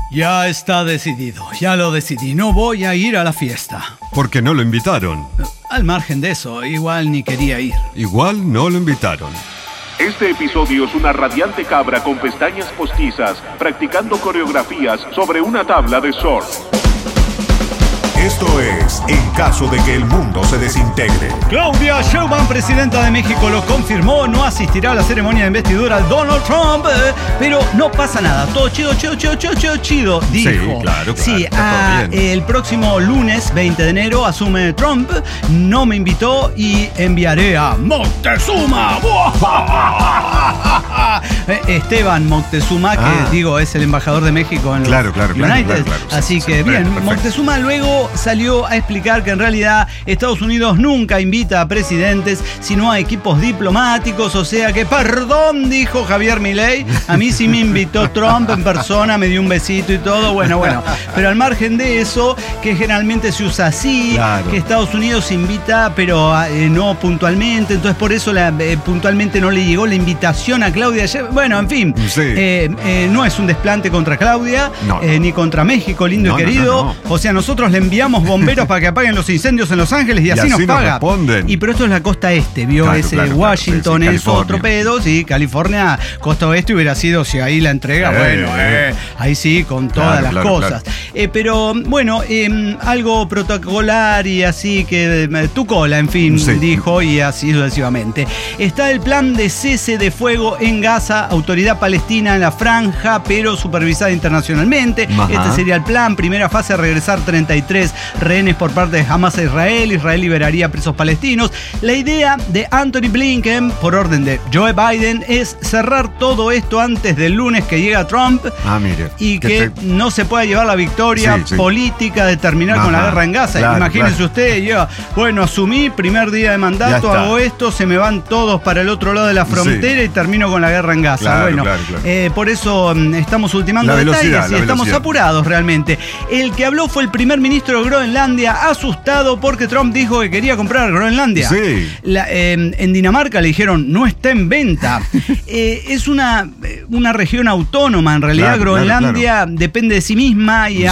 Ya está decidido, ya lo decidí. No voy a ir a la fiesta. ¿Por qué no lo invitaron? Al margen de eso, igual ni quería ir. Igual no lo invitaron. Este episodio es una radiante cabra con pestañas postizas practicando coreografías sobre una tabla de surf. Esto es En caso de que el mundo se desintegre. Claudia Sheinbaum, presidenta de México, lo confirmó. No asistirá a la ceremonia de investidura de Donald Trump, pero no pasa nada. Todo chido, dijo. Sí, claro. Sí, está todo bien. El próximo lunes 20 de enero asume Trump. No me invitó y enviaré a Moctezuma. Esteban Moctezuma, que es el embajador de México en Claro. United. Así que bien, perfecto. Moctezuma luego salió a explicar que en realidad Estados Unidos nunca invita a presidentes, sino a equipos diplomáticos, o sea que, perdón, dijo Javier Milei, a mí sí me invitó Trump en persona, me dio un besito y todo, bueno, pero al margen de eso, que generalmente se usa así, claro, que Estados Unidos invita, pero no puntualmente, entonces por eso puntualmente no le llegó la invitación a Claudia. Bueno, en fin, sí. No es un desplante contra Claudia, no. Ni contra México, lindo y querido, no. O sea, nosotros le enviamos bomberos para que apaguen los incendios en Los Ángeles y así nos paga. Responden. Pero esto es la costa este, ¿vio? Claro, Washington sí, es otro pedo, sí, California, costa oeste hubiera sido, si ahí la entrega, ahí sí, con todas las cosas. Claro. Pero bueno, algo protocolar y así que tu cola, en fin, sí, dijo, y así sucesivamente. Está el plan de cese de fuego en Gaza, autoridad palestina en la franja, pero supervisada internacionalmente. Ajá. Este sería el plan. Primera fase, regresar 33 rehenes por parte de Hamas a Israel. Israel liberaría presos palestinos. La idea de Anthony Blinken, por orden de Joe Biden, es cerrar todo esto antes del lunes que llega Trump. Mire. Y que no se pueda llevar la victoria política de terminar con la guerra en Gaza. Claro, imagínense usted, asumí, primer día de mandato, hago esto, se me van todos para el otro lado de la frontera y termino con la guerra en Gaza. Claro. Por eso estamos ultimando detalles y estamos apurados realmente. El que habló fue el primer ministro de Groenlandia, asustado porque Trump dijo que quería comprar Groenlandia. Sí. En Dinamarca le dijeron, no está en venta. Es una región autónoma, en realidad. Groenlandia depende de sí misma y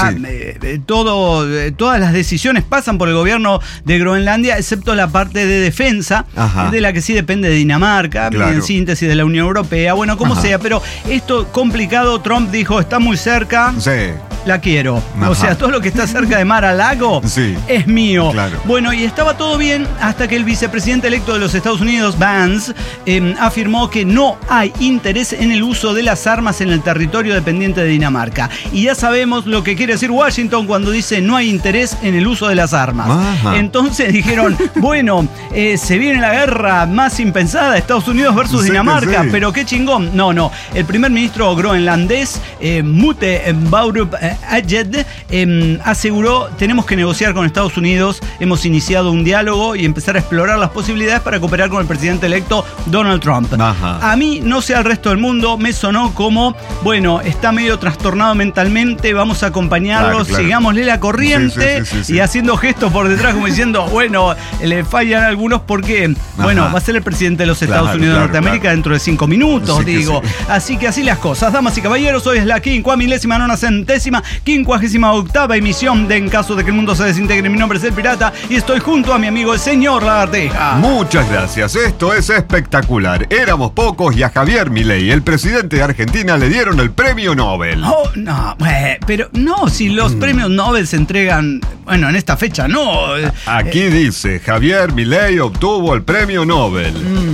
todas las decisiones pasan por el gobierno de Groenlandia, excepto la parte de defensa, de la que sí depende de Dinamarca, en síntesis de la Unión Europea, bueno, como sea, pero esto complicado. Trump dijo, está muy cerca, la quiero. O sea, todo lo que está cerca de mar a lago es mío. Claro. Bueno, y estaba todo bien hasta que el vicepresidente electo de los Estados Unidos, Vance, afirmó que no hay interés en el uso de las armas en el territorio dependiente de Dinamarca. Y ya sabemos lo que quiere decir Washington cuando dice no hay interés en el uso de las armas. Entonces dijeron, bueno, se viene la guerra más impensada, Estados Unidos versus Dinamarca, pero qué chingón. No, el primer ministro groenlandés, Mute Baurup Ajed, aseguró, tenemos que negociar con Estados Unidos, hemos iniciado un diálogo y empezar a explorar las posibilidades para cooperar con el presidente electo Donald Trump. A mí, no sé al resto del mundo, me sonó como, bueno, está medio trastornado mentalmente, vamos a acompañarlo, sigámosle la corriente, y haciendo gestos por detrás como diciendo, bueno, le fallan algunos porque, bueno, va a ser el presidente de los Estados Unidos de Norteamérica dentro de 5 minutos, digo. Así que así las cosas. Damas y caballeros, hoy es la 59ª, 58ª emisión de En caso de que el mundo se desintegre. Mi nombre es El Pirata y estoy junto a mi amigo el señor Lagarteja. Muchas gracias, esto es espectacular. Éramos pocos y a Javier Milei, el presidente de Argentina, le dieron el premio Nobel. Pero no, si los premios Nobel se entregan, bueno, en esta fecha no. Aquí dice, Javier Milei obtuvo el premio Nobel.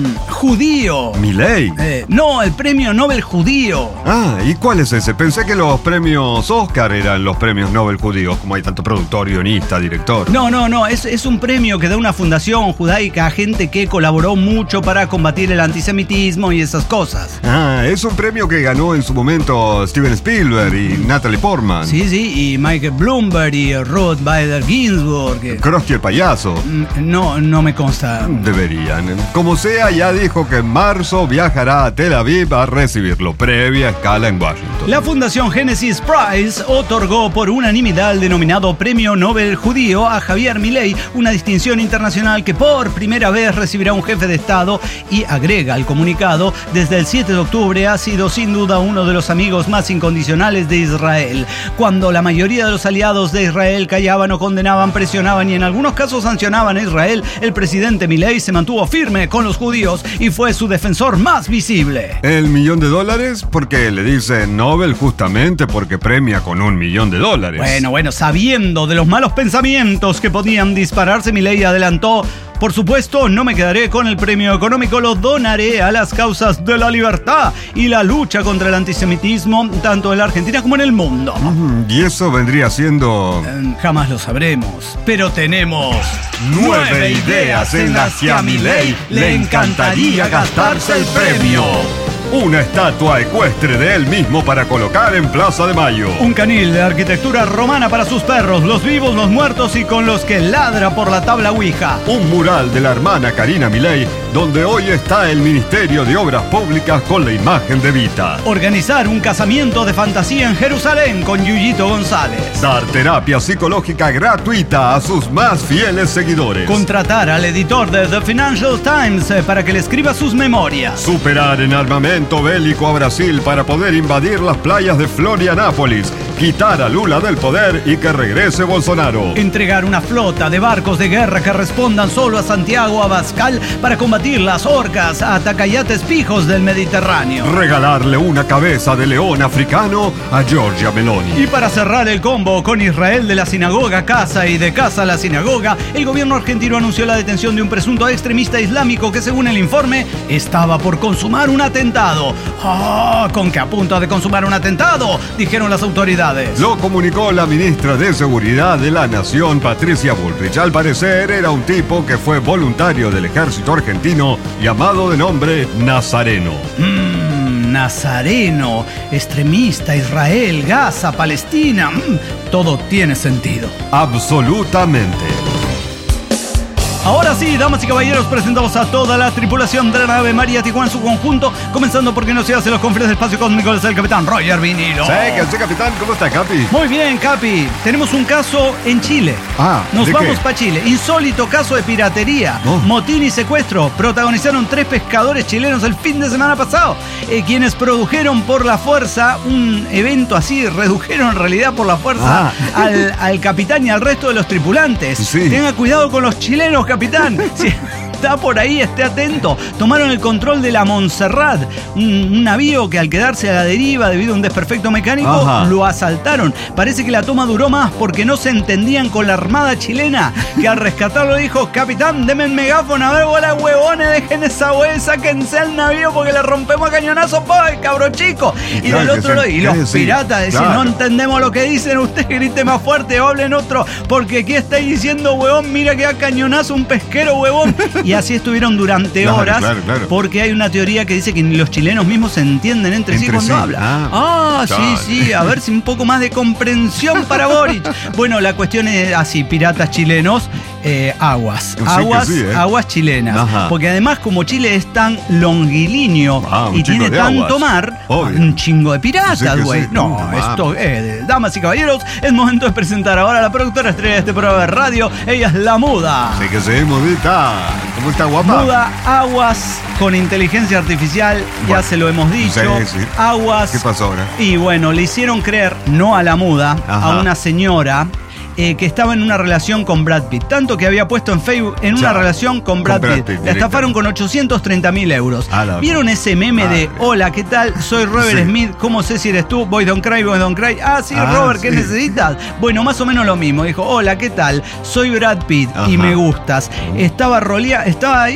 Judío. ¿Milei? No, el premio Nobel judío. ¿Y cuál es ese? Pensé que los premios Oscar eran los premios Nobel judíos, como hay tanto productor, guionista, director. No, es un premio que da una fundación judaica a gente que colaboró mucho para combatir el antisemitismo y esas cosas. Es un premio que ganó en su momento Steven Spielberg y Natalie Portman. Sí, y Michael Bloomberg y Ruth Bader Ginsburg. Krusty el payaso. No me consta. Deberían. Como sea, ya dijo que en marzo viajará a Tel Aviv a recibirlo, previa escala en Washington. La Fundación Genesis Prize Times otorgó por unanimidad el denominado Premio Nobel Judío a Javier Milei, una distinción internacional que por primera vez recibirá un jefe de Estado, y agrega el comunicado: desde el 7 de octubre ha sido sin duda uno de los amigos más incondicionales de Israel. Cuando la mayoría de los aliados de Israel callaban o condenaban, presionaban y en algunos casos sancionaban a Israel, el presidente Milei se mantuvo firme con los judíos y fue su defensor más visible. ¿El $1 millón? Porque le dicen Nobel justamente porque premia con $1 millón. Bueno, sabiendo de los malos pensamientos que podían dispararse, Milei adelantó: por supuesto, no me quedaré con el premio económico, lo donaré a las causas de la libertad y la lucha contra el antisemitismo, tanto en la Argentina como en el mundo. ¿Y eso vendría siendo...? Jamás lo sabremos, pero tenemos 9 ideas en las que a Milei le encantaría gastarse el premio. Una estatua ecuestre de él mismo para colocar en Plaza de Mayo. Un canil de arquitectura romana para sus perros, los vivos, los muertos y con los que ladra por la tabla Ouija. Un mural de la hermana Karina Milei, donde hoy está el Ministerio de Obras Públicas con la imagen de Vita. Organizar un casamiento de fantasía en Jerusalén con Yuyito González. Dar terapia psicológica gratuita a sus más fieles seguidores. Contratar al editor de The Financial Times para que le escriba sus memorias. Superar en armamento bélico a Brasil para poder invadir las playas de Florianópolis. Quitar a Lula del poder y que regrese Bolsonaro. Entregar una flota de barcos de guerra que respondan solo a Santiago o Abascal para combatir las orcas atacayates pijos del Mediterráneo. Regalarle una cabeza de león africano a Giorgia Meloni. Y para cerrar el combo con Israel de la sinagoga casa y de casa a la sinagoga, el gobierno argentino anunció la detención de un presunto extremista islámico que, según el informe, estaba por consumar un atentado. ¿Con qué a punto de consumar un atentado?, dijeron las autoridades. Lo comunicó la ministra de Seguridad de la Nación, Patricia Bullrich. Al parecer era un tipo que fue voluntario del ejército argentino, llamado de nombre Nazareno. Nazareno, extremista, Israel, Gaza, Palestina. Todo tiene sentido. Absolutamente. Ahora sí, damas y caballeros, presentamos a toda la tripulación de la nave María Tijuana en su conjunto, comenzando porque no se hace los confines del espacio cósmico, es el capitán Roger Vinilo. Sí, capitán, ¿cómo está, Capi? Muy bien, Capi. Tenemos un caso en Chile. Nos vamos para Chile. Insólito caso de piratería, motín y secuestro. Protagonizaron 3 pescadores chilenos el fin de semana pasado, quienes produjeron por la fuerza un evento así, redujeron en realidad por la fuerza al capitán y al resto de los tripulantes. Sí. Tenga cuidado con los chilenos, capitán. Si está por ahí, esté atento. Tomaron el control de la Montserrat, un navío que al quedarse a la deriva debido a un desperfecto mecánico, lo asaltaron. Parece que la toma duró más porque no se entendían con la armada chilena, que al rescatarlo dijo: capitán, deme el megáfono, a ver, bola huevones, dejen esa hueá, sáquense al navío porque le rompemos a cañonazo, cabro chico. Y del otro lado, y los piratas decían: no entendemos lo que dicen, usted grite más fuerte o hablen otro, porque aquí estáis diciendo, huevón, mira que a cañonazo un pesquero, huevón. Y así estuvieron durante horas, porque hay una teoría que dice que ni los chilenos mismos se entienden entre sí cuando hablan. Sí, a ver si un poco más de comprensión para Boric. Bueno, la cuestión es así: piratas chilenos, aguas chilenas. Porque además, como Chile es tan longilíneo y tiene tanto mar, un chingo de piratas, güey. Damas y caballeros, es momento de presentar ahora a la productora estrella de este programa de radio. Ella es la Muda. Sí que sí, Mudita. ¿Cómo está, guapa? Muda aguas con inteligencia artificial, ya se lo hemos dicho. Sí. Aguas. ¿Qué pasó ahora? Y bueno, le hicieron creer, no a la Muda, a una señora que estaba en una relación con Brad Pitt. Tanto que había puesto en Facebook en una relación con Brad Pitt. La estafaron con 830.000 euros. ¿Vieron ese meme de: hola, ¿qué tal? Soy Robert Smith. ¿Cómo sé si eres tú? Boy don't cry, boy don't cry. Sí, Robert, ¿qué necesitas? Bueno, más o menos lo mismo. Dijo: hola, ¿qué tal? Soy Brad Pitt y me gustas. Estaba ahí,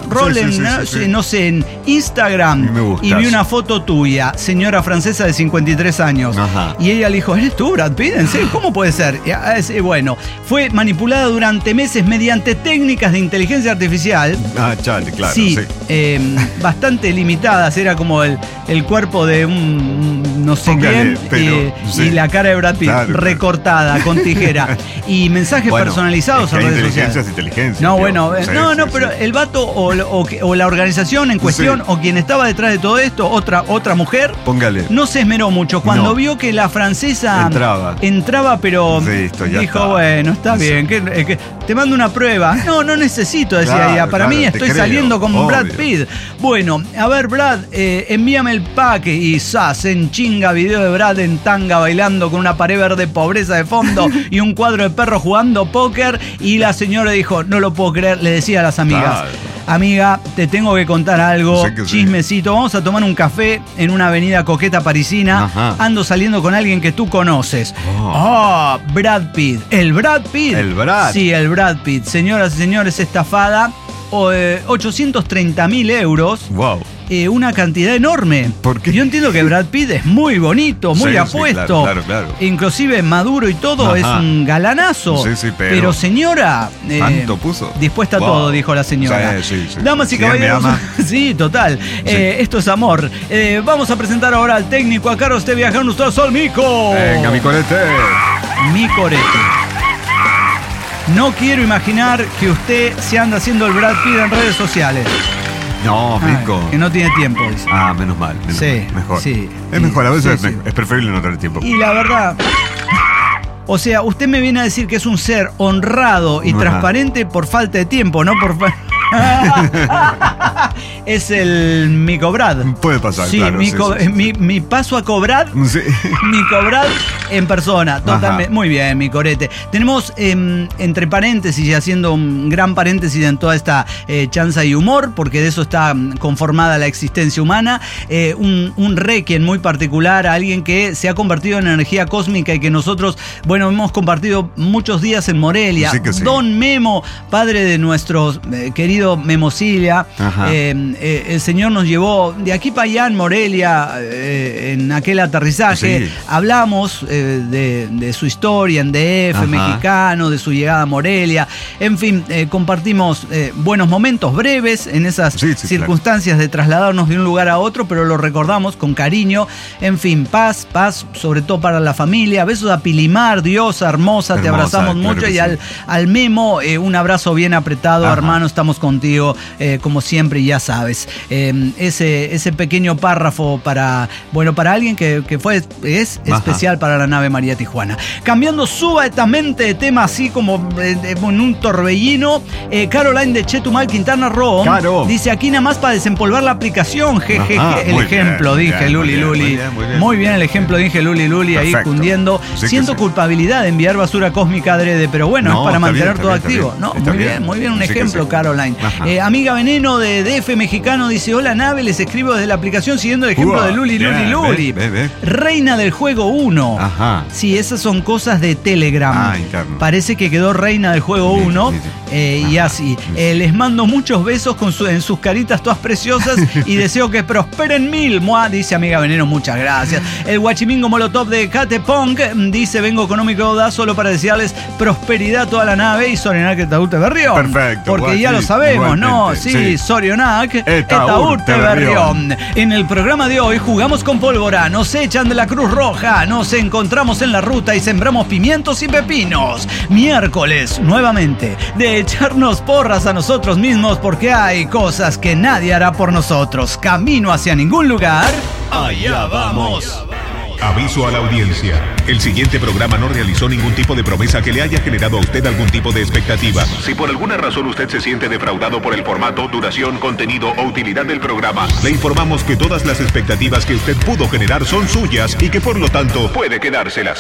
no sé, en Instagram, y vi una foto tuya, señora francesa de 53 años. Y ella le dijo: ¿eres tú, Brad Pitt? ¿En serio? ¿Cómo puede ser? Bueno, fue manipulada durante meses mediante técnicas de inteligencia artificial. Claro. Sí. Bastante limitadas. Era como el cuerpo de un no sé Póngale, quién, sí. y la cara de Brad Pitt, Claro. recortada con tijera. Y mensajes personalizados es que en hay redes inteligencia sociales. es inteligencia. No, tío. bueno, Sí, no, sí, pero sí. el vato o la organización en cuestión, Sí. o quien estaba detrás de todo esto, otra mujer, Póngale. no se esmeró mucho. Cuando No. vio que la francesa Entraba, pero listo, ya dijo, está. bueno, está Sí. bien, que te mando una prueba. No necesito, decía Claro, ella. Para claro, mí te estoy creo, saliendo con obvio. Brad Pitt. Bueno, a ver, Brad, envíame el pack y en chinga video de Brad en tanga bailando con una pared verde pobreza de fondo y un cuadro de perro jugando póker. Y la señora dijo, no lo puedo creer, le decía a las amigas. Claro. Amiga, te tengo que contar algo, Sé que sí. chismecito. Vamos a tomar un café en una avenida coqueta parisina. Ajá. Ando saliendo con alguien que tú conoces. Oh. Brad Pitt. ¿El Brad Pitt? El Brad. Sí, el Brad Pitt. Señoras y señores, estafada. 830.000 euros. Wow. Una cantidad enorme. ¿Por qué? Yo entiendo que Brad Pitt es muy bonito, muy Sí, sí, apuesto. claro. Inclusive maduro y todo, Ajá. es un galanazo. Sí, pero señora, ¿Tanto puso? dispuesta a Wow. todo, dijo la señora. Sí. Damas y Si él me caballeros, ama. sí, total. Esto es amor. Vamos a presentar ahora al técnico, a Carlos de Viajar Nuestro Sol, Mico. Venga, mi colete. Mi corete. No quiero imaginar que usted se anda haciendo el Brad Pitt en redes sociales. No, Mico. Que no tiene tiempo, dice. Menos mal. Sí, Mejor. sí. Es mejor, a veces Sí, sí. es preferible no tener tiempo. Y la verdad, o sea, usted me viene a decir que es un ser honrado y Ajá. transparente por falta de tiempo, no por... Es el Mico Brad. Puede pasar, Sí, claro. mi paso a cobrar, Sí. Mico Brad en persona, totalmente. Ajá. Muy bien, mi corete. Tenemos, entre paréntesis y haciendo un gran paréntesis en toda esta chanza y humor, porque de eso está conformada la existencia humana, un requiem muy particular a alguien que se ha convertido en energía cósmica y que nosotros, bueno, hemos compartido muchos días en Morelia. Sí que sí. Don Memo, padre de nuestro querido Memosilia, Ajá. el señor nos llevó de aquí para allá en Morelia, en aquel aterrizaje. Sí. Hablamos de su historia en DF, Ajá. mexicano, de su llegada a Morelia. En fin, compartimos buenos momentos breves en esas Sí, circunstancias de trasladarnos de un lugar a otro, pero lo recordamos con cariño. En fin, paz, sobre todo para la familia. Besos a Pilimar, diosa hermosa, te Hermosa, abrazamos claro mucho. que Y sí. al Memo, un abrazo bien apretado, Ajá. hermano, estamos contigo como siempre, y ya sabes. Ese pequeño párrafo para alguien que es Ajá. especial para la nave María Tijuana. Cambiando súbitamente de tema, así como en un torbellino, Caroline de Chetumal, Quintana Roo, Caro. dice aquí nada más para desempolvar la aplicación, jejeje. Ajá, El muy ejemplo, bien, dije muy Luli bien, Luli. muy bien. Muy bien el ejemplo, dije Luli Luli, ahí Perfecto. cundiendo. Sí que Siento sí. culpabilidad de enviar basura cósmica adrede, pero bueno, No, es para está mantener bien, está todo bien, está activo. bien. No, Está muy bien, un Sí que ejemplo, sí. Caroline. Ajá. Amiga Veneno de DF Mexicano dice: hola nave, les escribo desde la aplicación siguiendo el ejemplo Uah, de Luli Luli bien, Luli. ve. Reina del juego 1. Ajá. Sí, esas son cosas de Telegram. Interno. Parece que quedó reina del juego Sí, 1. sí. Y Ajá. así. Les mando muchos besos en sus caritas todas preciosas y deseo que prosperen mil. Mua, dice amiga Veneno, muchas gracias. El Guachimingo Molotov de Kate Punk dice: vengo económico da solo para desearles prosperidad a toda la nave y Sorionac Etaurte Berrión. Perfecto, Porque ya Guachi, lo sabemos, ¿no? igualmente, Sí, sí. Sorionac Etaurte Berrión. En el programa de hoy jugamos con pólvora, nos echan de la Cruz Roja, nos encontramos en la ruta y sembramos pimientos y pepinos. Miércoles, nuevamente, de echarnos porras a nosotros mismos porque hay cosas que nadie hará por nosotros. Camino hacia ningún lugar. Allá vamos. Aviso a la audiencia. El siguiente programa no realizó ningún tipo de promesa que le haya generado a usted algún tipo de expectativa. Si por alguna razón usted se siente defraudado por el formato, duración, contenido o utilidad del programa, Le informamos que todas las expectativas que usted pudo generar son suyas y que por lo tanto, puede quedárselas.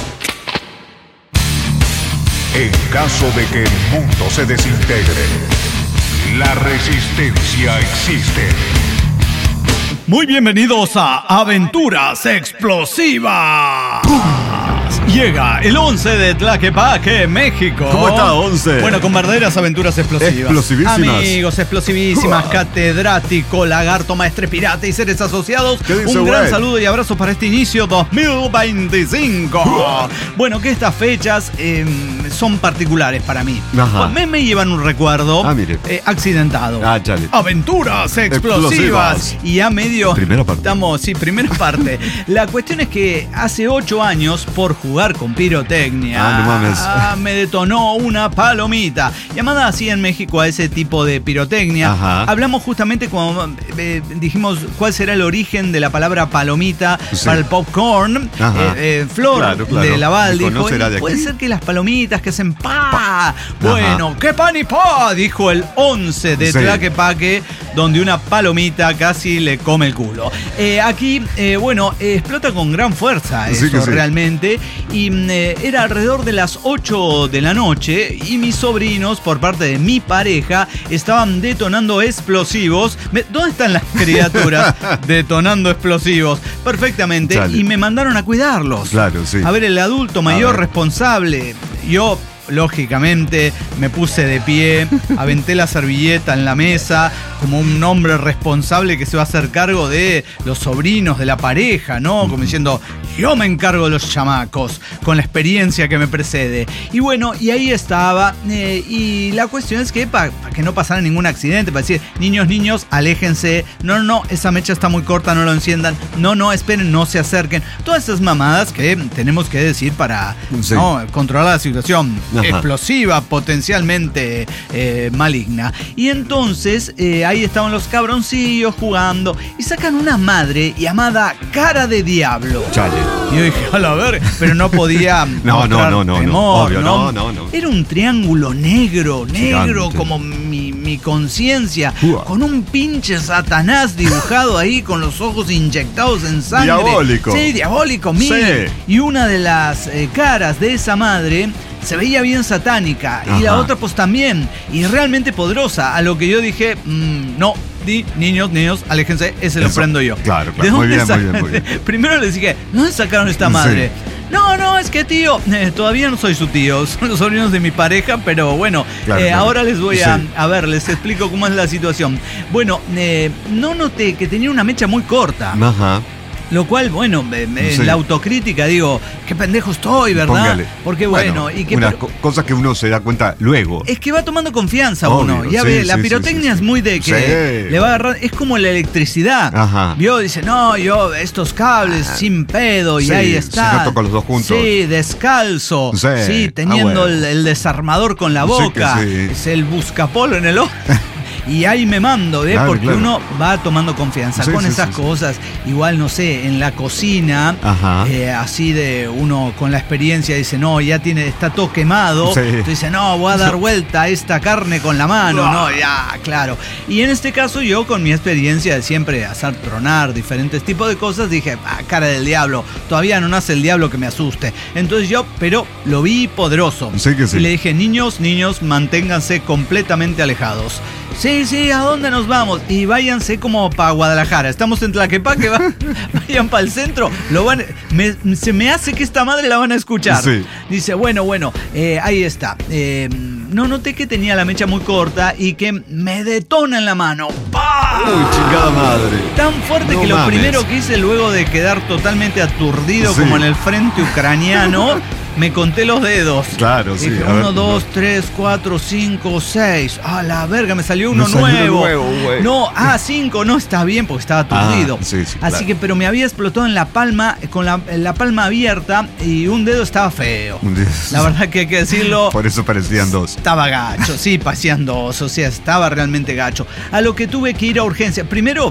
en caso de que el mundo se desintegre, la resistencia existe. Muy bienvenidos a Aventuras Explosivas. Llega el 11 de Tlaquepaque, México. ¿Cómo está, 11? Bueno, con verdaderas aventuras explosivas. Explosivísimas. Amigos, explosivísimas, Uah. catedrático, lagarto, maestre pirata y seres asociados. ¿Qué dice, Un gran güey? saludo y abrazo para este inicio 2025. Bueno, que estas fechas son particulares para mí. Ajá. Pues me llevan un recuerdo mire. accidentado. Chale. Aventuras explosivas. Y a medio... Primera parte. Primera parte. La cuestión es que hace 8 años, por jugar con pirotecnia, no mames. me detonó una palomita. Llamada así en México a ese tipo de pirotecnia. Ajá. Hablamos justamente cuando dijimos cuál será el origen de la palabra palomita para el popcorn. Flor claro. de Laval dijo, puede ser que las palomitas que hacen pa. Bueno, ¡qué pan y pa! Dijo el 11 de Tlaquepaque, donde una palomita casi le come el culo. Aquí, explota con gran fuerza eso realmente. Y era alrededor de las 8 de la noche y mis sobrinos, por parte de mi pareja, estaban detonando explosivos. ¿Dónde están las criaturas detonando explosivos? Perfectamente. Chale. Y me mandaron a cuidarlos. Claro, sí. A ver, el adulto mayor responsable. Yo, lógicamente, me puse de pie, aventé la servilleta en la mesa, como un hombre responsable que se va a hacer cargo de los sobrinos de la pareja, ¿no? Como diciendo, yo me encargo de los chamacos, con la experiencia que me precede. Y bueno, y ahí estaba. Y la cuestión es que para que no pasara ningún accidente, para decir, niños, aléjense. No, esa mecha está muy corta, no lo enciendan. No, esperen, no se acerquen. Todas esas mamadas que tenemos que decir para controlar la situación. Explosiva, potencialmente maligna. Y entonces ahí estaban los cabroncillos jugando y sacan una madre llamada Cara de Diablo. Chale. Y yo dije, a la ver, pero no podía mostrar temor, obvio, no. Era un triángulo negro Gigante. como mi conciencia, con un pinche Satanás dibujado ahí con los ojos inyectados en sangre. Diabólico. Sí, diabólico, mil. Y una de las caras de esa madre se veía bien satánica. Y la otra pues también. Y realmente poderosa. A lo que yo dije, no. Niños, aléjense, ese lo prendo yo. Claro. ¿De Muy dónde bien. Primero les dije, ¿dónde sacaron esta madre? No, es que tío, todavía no soy su tío, son los sobrinos de mi pareja, pero bueno, claro. Ahora les voy a ver, les explico cómo es la situación. Bueno, no noté que tenía una mecha muy corta. Ajá. Lo cual, bueno, la autocrítica, digo, qué pendejo estoy, ¿verdad? Póngale. Porque bueno, y que cosas que uno se da cuenta luego. Es que va tomando confianza uno. Ya ve, la pirotecnia es muy de que le va a agarrar, es como la electricidad. Ajá. Vio, dice, no, yo estos cables sin pedo, y ahí está. Se toca los dos juntos. Sí, descalzo. Sí, teniendo el desarmador con la boca. Es el buscapolo en el ojo. Y ahí me mando, porque uno va tomando confianza con esas cosas. Igual, no sé, en la cocina, así de uno con la experiencia dice, no, ya está todo quemado. Entonces dice, no, voy a dar vuelta a esta carne con la mano. No, ya, claro. Y en este caso yo, con mi experiencia de siempre hacer tronar diferentes tipos de cosas, dije, cara del diablo, todavía no nace el diablo que me asuste. Entonces pero lo vi poderoso. Y le dije, niños, manténganse completamente alejados. Sí, ¿a dónde nos vamos? Y váyanse como para Guadalajara. Estamos en Tlaquepaque, vayan para el centro. Se me hace que esta madre la van a escuchar. Dice, bueno, ahí está. No noté que tenía la mecha muy corta y que me detona en la mano. ¡Pah! ¡Uy, chingada madre! Tan fuerte que lo primero que hice luego de quedar totalmente aturdido como en el frente ucraniano, me conté los dedos. Claro, dije, 1, 2, 3, 4, 5, 6. ¡Ah, la verga! Me salió uno nuevo. No, 5, no está bien porque estaba aturdido. Así que, pero me había explotado en la palma, con la palma abierta y un dedo estaba feo. La verdad que hay que decirlo. Por eso parecían dos. Estaba gacho, parecían dos. O sea, estaba realmente gacho. A lo que tuve que ir a urgencia. Primero,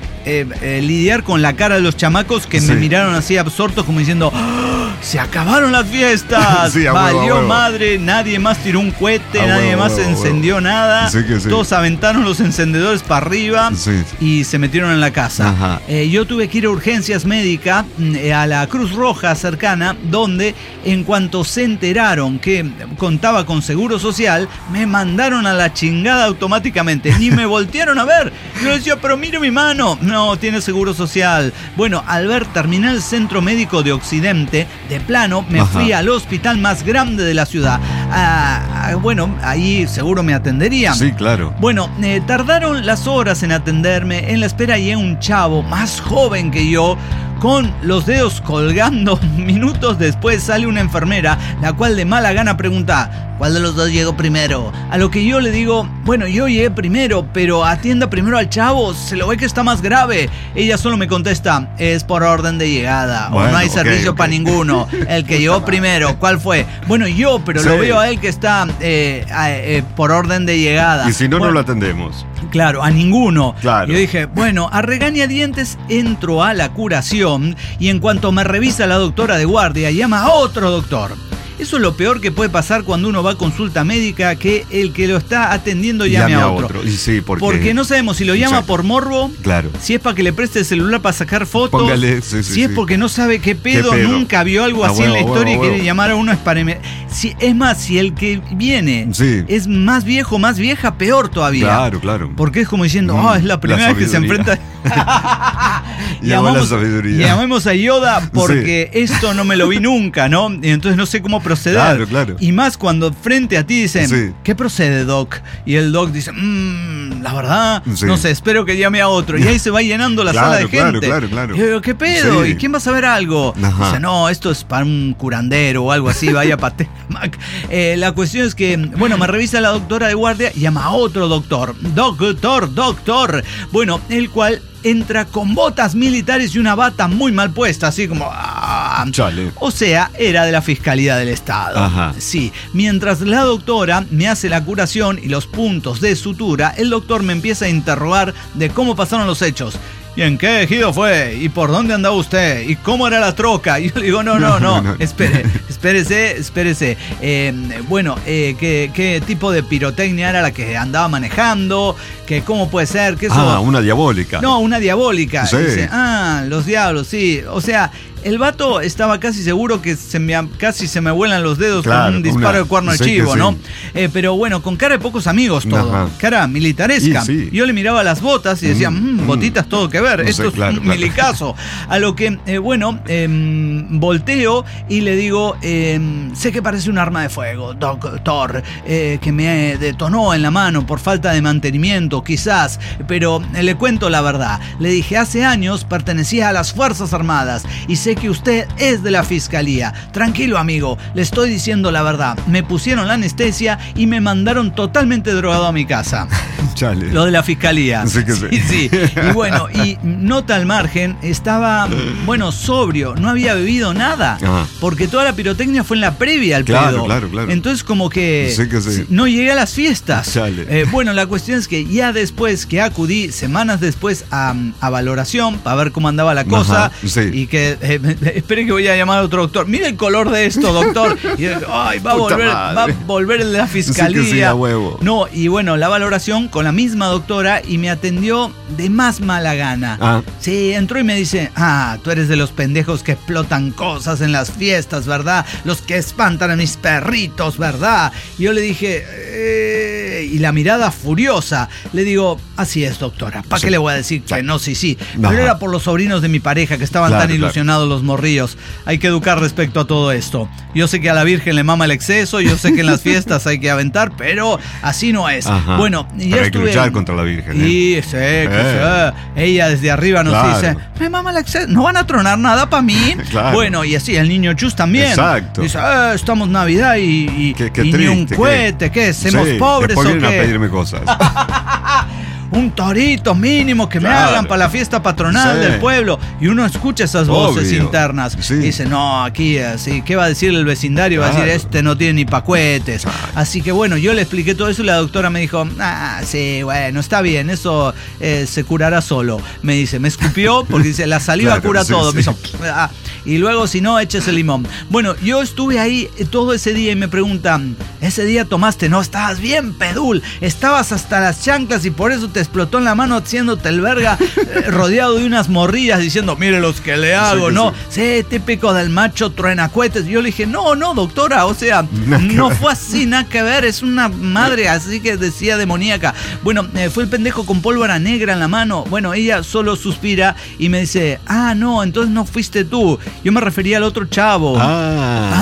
lidiar con la cara de los chamacos que me miraron así absortos como diciendo, ¡oh, se acabaron las fiestas! Valió madre, nadie más tiró un cohete, nadie más encendió nada. Todos aventaron los encendedores para arriba y se metieron en la casa. Yo tuve que ir a urgencias médicas a la Cruz Roja cercana, donde en cuanto se enteraron que contaba con seguro social, me mandaron a la chingada automáticamente. Ni me voltearon a ver. Yo decía, pero mire mi mano. No, tiene seguro social. Bueno, al ver Terminal Centro Médico de Occidente, de plano, me fui al hospital más grande de la ciudad. Bueno, ahí seguro me atenderían. Sí, claro. Bueno, tardaron las horas en atenderme. En la espera llegué un chavo más joven que yo, con los dedos colgando. Minutos después sale una enfermera, la cual de mala gana pregunta: ¿cuál de los dos llegó primero? A lo que yo le digo: bueno, yo llegué primero, pero atienda primero al chavo, se lo ve que está más grave. Ella solo me contesta: es por orden de llegada, bueno, o no hay servicio para ninguno. El que llegó primero, ¿cuál fue? Bueno, yo, pero sí, lo veo a él que está por orden de llegada. Y si no, bueno, no lo atendemos. Claro, a ninguno. Claro. Yo dije, bueno, a regañadientes entro a la curación y en cuanto me revisa la doctora de guardia, llama a otro doctor. Eso es lo peor que puede pasar cuando uno va a consulta médica, que el que lo está atendiendo llame a otro. Y sí, porque no sabemos si lo llama por morbo, claro, si es para que le preste el celular para sacar fotos, póngale, si es porque no sabe qué pedo, nunca vio algo así en la historia y quiere llamar a uno es más, si el que viene es más viejo, más vieja, peor todavía. Claro, claro. Porque es como diciendo, es la primera vez que se enfrenta. Llamemos a Yoda porque esto no me lo vi nunca, ¿no? Y entonces no sé cómo proceder. Claro, claro. Y más cuando frente a ti dicen, ¿qué procede, Doc? Y el Doc dice, la verdad, no sé, espero que llame a otro. Y ahí se va llenando la sala de gente. Claro. Y yo digo, ¿qué pedo? ¿Y quién va a saber algo? Dice, no, esto es para un curandero o algo así, vaya para Mac. La cuestión es que, bueno, me revisa la doctora de guardia y llama a otro doctor. Doctor. Bueno, el cual entra con botas militares y una bata muy mal puesta, así como... Chale. O sea, era de la Fiscalía del Estado. Ajá. Sí, mientras la doctora me hace la curación y los puntos de sutura, el doctor me empieza a interrogar de cómo pasaron los hechos. ¿Y en qué ejido fue? ¿Y por dónde andaba usted? ¿Y cómo era la troca? Y yo le digo, no. Espérese. ¿Qué tipo de pirotecnia era la que andaba manejando? ¿Cómo puede ser? ¿Qué eso? Una diabólica. No, una diabólica. Sí. Dice, los diablos, sí. O sea, el vato estaba casi seguro que casi se me vuelan los dedos con un disparo de cuerno de chivo, ¿no? Pero bueno, con cara de pocos amigos todo. Ajá. Cara militaresca. Sí. Yo le miraba las botas y decía, botitas todo que ver. Esto es un milicazo. A lo que, volteo y le digo, sé que parece un arma de fuego, doctor, que me detonó en la mano por falta de mantenimiento, quizás, pero le cuento la verdad. Le dije, hace años pertenecía a las Fuerzas Armadas y sé que usted es de la Fiscalía. Tranquilo, amigo, le estoy diciendo la verdad. Me pusieron la anestesia y me mandaron totalmente drogado a mi casa. Chale. Lo de la Fiscalía. Sí. Y bueno, y nota al margen, estaba, sobrio, no había bebido nada. Ajá. Porque toda la pirotecnia fue en la previa al pedo. Claro. Entonces como que no llegué a las fiestas. Bueno, la cuestión es que ya después que acudí, semanas después, a valoración, para ver cómo andaba la cosa, y que, espere que voy a llamar a otro doctor. Mire el color de esto, doctor. Y va a volver el de la Fiscalía. Huevo. No, y bueno, la valoración con la misma doctora y me atendió de más mala gana. Sí, entró y me dice, tú eres de los pendejos que explotan cosas en las fiestas, ¿verdad? Los que espantan a mis perritos, ¿verdad? Y yo le dije, y la mirada furiosa, le digo, así es, doctora, ¿para qué le voy a decir que no? Sí. Pero era por los sobrinos de mi pareja que estaban tan ilusionados los morrillos. Hay que educar respecto a todo esto. Yo sé que a la Virgen le mama el exceso, yo sé que en las fiestas hay que aventar, pero así no es. Ajá. Bueno, ya hay que luchar contra la Virgen. Y ella desde arriba nos dice, me mama el exceso, no van a tronar nada para mí. Bueno, y así el niño Chus también. Exacto. Dice, estamos Navidad y qué ni triste, un cohete, ¿qué? ¿Somos pobres o qué? A pedirme cosas. Un torito mínimo que me hagan para la fiesta patronal del pueblo. Y uno escucha esas voces internas. Y dice, no, aquí así, ¿qué va a decir el vecindario? Va a decir, no tiene ni pacuetes. Así que bueno, yo le expliqué todo eso y la doctora me dijo, sí, bueno, está bien, eso se curará solo. Me dice, me escupió porque dice, la saliva cura todo. Me hizo, y luego, si no, échese limón. Bueno, yo estuve ahí todo ese día y me preguntan, ese día tomaste, no, estabas bien pedul, estabas hasta las chanclas y por eso te explotó en la mano haciéndote el verga, rodeado de unas morrillas diciendo, mire los que le hago, ¿no? Sí, típico del macho truenacuetes. Yo le dije, no, doctora, o sea, no fue así, nada que ver, es una madre así que decía demoníaca. Bueno, fue el pendejo con pólvora negra en la mano. Bueno, ella solo suspira y me dice, no, entonces no fuiste tú. Yo me refería al otro chavo.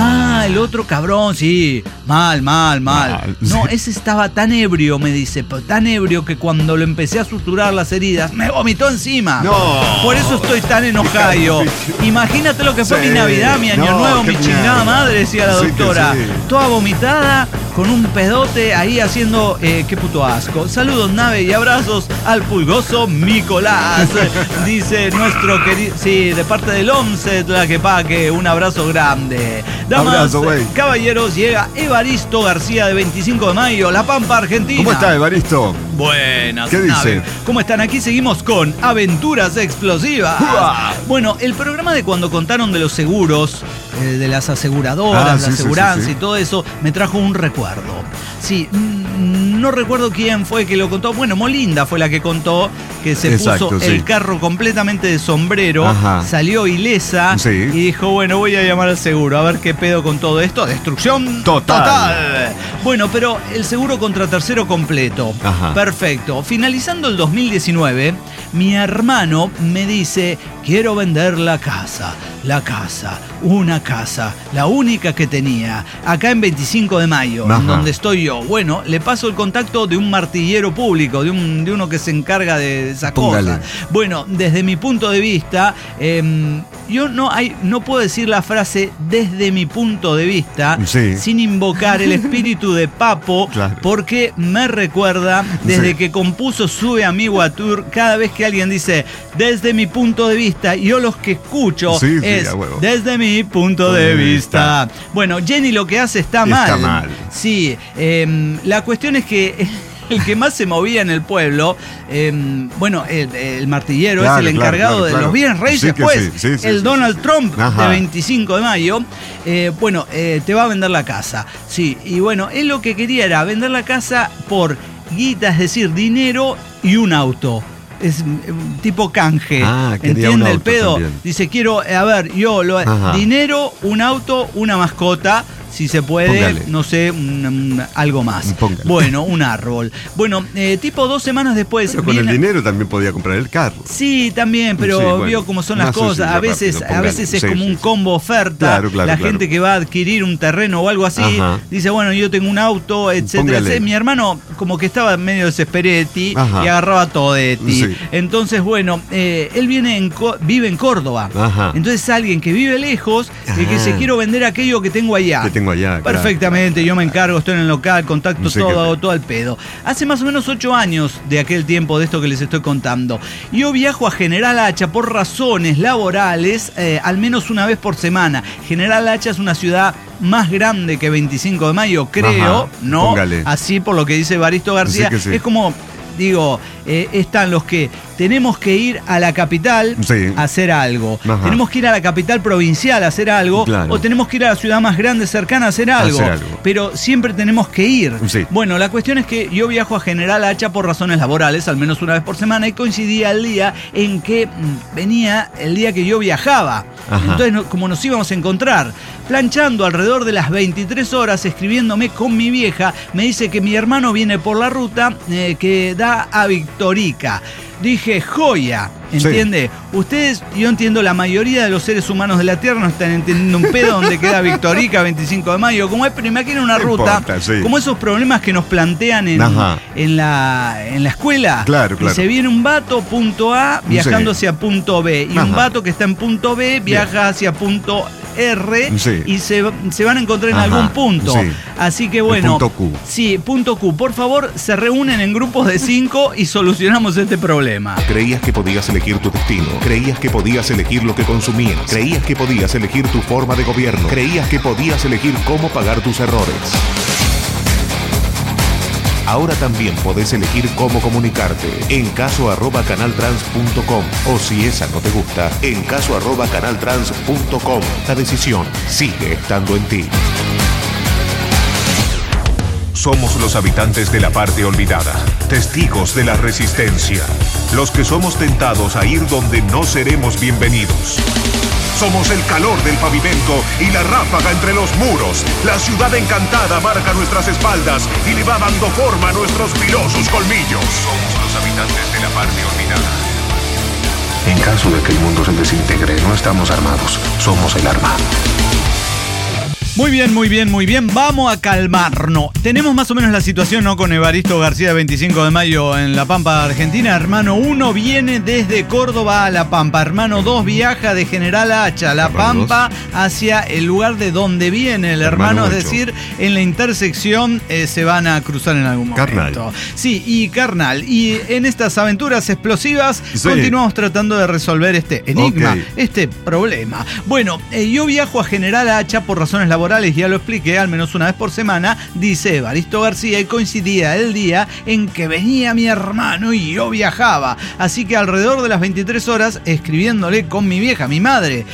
el otro cabrón, sí, mal. No, ese estaba tan ebrio, me dice, tan ebrio que cuando lo empecé a suturar las heridas, me vomitó encima. No. Por eso estoy tan enojado. Imagínate lo que fue mi Navidad, mi Año Nuevo, mi chingada madre, decía la doctora. Sí. Toda vomitada, con un pedote ahí haciendo qué puto asco. Saludos, nave, y abrazos al pulgoso Nicolás. Dice nuestro querido, sí, de parte del Once, la que pague, un abrazo grande. Damas, abrazo, güey. caballeros, llega Evaristo García de 25 de mayo, La Pampa, Argentina. ¿Cómo está, Evaristo? Buenas, ¿Qué nave. dice? ¿Cómo están? Aquí seguimos con Aventuras Explosivas. ¡Uah! Bueno, el programa de cuando contaron de los seguros, de las aseguradoras, la aseguranza y todo eso, me trajo un recuerdo. Sí, no recuerdo quién fue que lo contó. Bueno, Molinda fue la que contó que se puso el carro completamente de sombrero, salió ilesa y dijo, bueno, voy a llamar al seguro, a ver qué pedo con todo esto. Destrucción total. Bueno, pero el seguro contra tercero completo. Perfecto. Finalizando el 2019, mi hermano me dice, quiero vender la casa, una casa, la única que tenía, acá en 25 de mayo, en donde estoy yo. Bueno, le paso el contacto de un martillero público, de uno que se encarga de esas cosas. Bueno, desde mi punto de vista, yo no puedo decir la frase desde mi punto de vista sin invocar el espíritu de Papo, porque me recuerda desde que compuso Sube Amigo a Tour, cada vez que alguien dice desde mi punto de vista, yo los que escucho es desde mi punto de vista. Bueno, Jenny lo que hace está mal. Sí, la cuestión es que el que más se movía en el pueblo, el martillero es el encargado de los bienes raíces, el Donald Trump de 25 de mayo, te va a vender la casa. Sí, y bueno, él lo que quería era vender la casa por guita, es decir, dinero y un auto. Es tipo canje. ¿Entiende el pedo? También. Dice, quiero, dinero, un auto, una mascota. Si se puede, no sé, algo más. Bueno, un árbol. Bueno, tipo 2 semanas después... Pero con el dinero también podía comprar el carro. Sí, también, pero vio cómo son las cosas. A veces es como un combo oferta. La gente que va a adquirir un terreno o algo así, dice, bueno, yo tengo un auto, etcétera. Mi hermano como que estaba medio desesperetti y agarraba todo de ti. Entonces, bueno, él vive en Córdoba. Entonces alguien que vive lejos y que se quiero vender aquello que tengo allá. Perfectamente, yo me encargo, estoy en el local, contacto todo al pedo. Hace más o menos 8 años de aquel tiempo de esto que les estoy contando. Yo viajo a General Hacha por razones laborales al menos una vez por semana. General Hacha es una ciudad más grande que 25 de mayo, creo, ¿no? Póngale. Así por lo que dice Evaristo García. Es como... Digo, están los que tenemos que ir a la capital a hacer algo. Tenemos que ir a la capital provincial a hacer algo. O tenemos que ir a la ciudad más grande cercana a hacer algo. Pero siempre tenemos que ir. Bueno, la cuestión es que yo viajo a General Hacha por razones laborales, al menos una vez por semana, y coincidía el día en que venía el día que yo viajaba. Entonces, como nos íbamos a encontrar, planchando alrededor de las 23 horas, escribiéndome con mi vieja, me dice que mi hermano viene por la ruta que da a Victorica. Dije, joya, ¿entiende? Yo entiendo, la mayoría de los seres humanos de la Tierra no están entendiendo un pedo donde queda Victorica, 25 de mayo. Como es, pero imaginen una ruta, como esos problemas que nos plantean en la escuela. Y se viene un vato, punto A, viajando hacia punto B. Y un vato que está en punto B, viaja hacia punto R y se van a encontrar en algún punto. Así que bueno. Punto Q. Sí, punto Q. Por favor, se reúnen en grupos de 5 y solucionamos este problema. Creías que podías elegir tu destino. Creías que podías elegir lo que consumías. Creías que podías elegir tu forma de gobierno. Creías que podías elegir cómo pagar tus errores. Ahora también podés elegir cómo comunicarte. En caso@canaltrans.com, o si esa no te gusta, en caso@canaltrans.com. La decisión sigue estando en ti. Somos los habitantes de la parte olvidada, testigos de la resistencia, los que somos tentados a ir donde no seremos bienvenidos. Somos el calor del pavimento y la ráfaga entre los muros. La ciudad encantada marca nuestras espaldas y le va dando forma a nuestros filosos colmillos. Somos los habitantes de la parte olvidada. En caso de que el mundo se desintegre, no estamos armados, somos el arma. Muy bien, muy bien, muy bien. Vamos a calmarnos. Tenemos más o menos la situación, ¿no? Con Evaristo García, de 25 de mayo en La Pampa, Argentina. Hermano 1 viene desde Córdoba a La Pampa. Hermano 2 viaja de General Hacha, La Pampa, hacia el lugar de donde viene el hermano. Es decir, en la intersección se van a cruzar en algún momento. Carnal. Sí, y carnal. Y en estas aventuras explosivas continuamos tratando de resolver este enigma, este problema. Bueno, yo viajo a General Hacha por razones laborales, ya lo expliqué, al menos una vez por semana, dice Evaristo García, y coincidía el día en que venía mi hermano y yo viajaba. Así que alrededor de las 23 horas, escribiéndole con mi vieja, mi madre,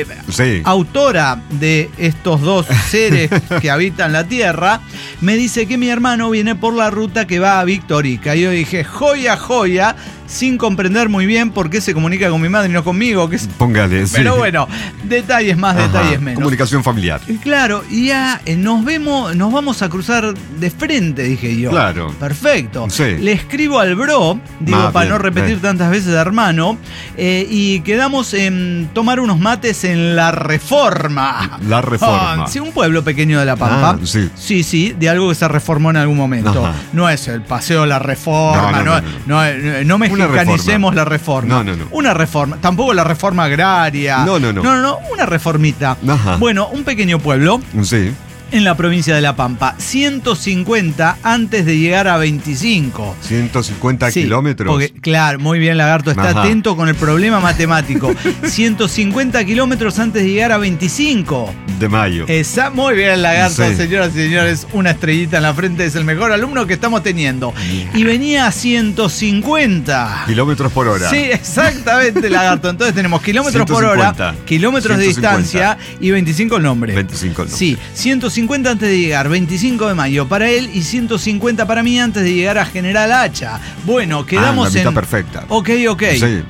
autora de estos dos seres que habitan la tierra, me dice que mi hermano viene por la ruta que va a Victorica. Y yo dije, joya, joya, sin comprender muy bien por qué se comunica con mi madre y no conmigo. Póngale, Pero bueno, detalles más, detalles menos. Comunicación familiar. Claro, y ya nos vamos a cruzar de frente, dije yo. Claro. Perfecto. Sí. Le escribo al bro, digo, para no repetir tantas veces de hermano, y quedamos en tomar unos mates en La Reforma. La Reforma. Sí, un pueblo pequeño de La Pampa. Sí. Sí, de algo que se reformó en algún momento. Ajá. No es el Paseo La Reforma, no mexicanicemos la reforma. No. Una reforma, tampoco la reforma agraria. No, una reformita. Ajá. Bueno, un pequeño pueblo. Sí. En la provincia de La Pampa, 150 antes de llegar a 25. 150 kilómetros. Porque, claro, muy bien, Lagarto, está atento con el problema matemático. 150 kilómetros antes de llegar a 25. De mayo. Muy bien, Lagarto, señoras y señores, una estrellita en la frente, es el mejor alumno que estamos teniendo. Y venía a 150 kilómetros por hora. Sí, exactamente, Lagarto. Entonces tenemos kilómetros por hora, kilómetros 150. De distancia y 25 el nombre. 25 el nombre. Sí, 150 antes de llegar, 25 de mayo para él y 150 para mí antes de llegar a General Hacha. Bueno, quedamos la mitad perfecta. Ok. Sí.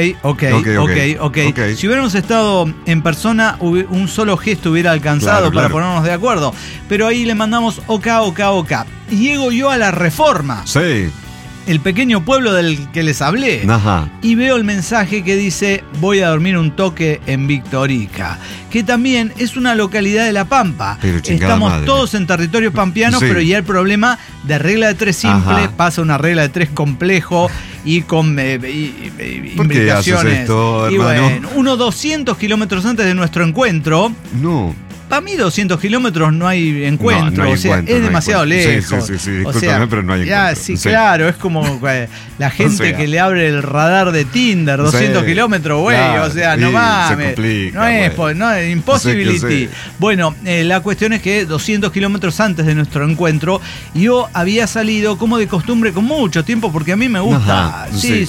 Ok. Si hubiéramos estado en persona, un solo gesto hubiera alcanzado para ponernos de acuerdo. Pero ahí le mandamos ok. Llego yo a La Reforma. Sí. El pequeño pueblo del que les hablé. Ajá. Y veo el mensaje que dice: voy a dormir un toque en Victorica, que también es una localidad de La Pampa. Estamos todos en territorio pampeano, pero ya el problema de regla de 3 simple pasa a una regla de 3 complejo y con implicaciones. Esto, y bueno, 200 kilómetros antes de nuestro encuentro. No. Para mí 200 kilómetros no hay encuentro, no hay es demasiado lejos. Sí, discúlpame, pero no hay encuentro. Sí, claro, es como la gente que le abre el radar de Tinder, 200 kilómetros, güey, no mames. No es impossibility. Bueno, la cuestión es que 200 kilómetros antes de nuestro encuentro, yo había salido como de costumbre con mucho tiempo, porque a mí me gusta,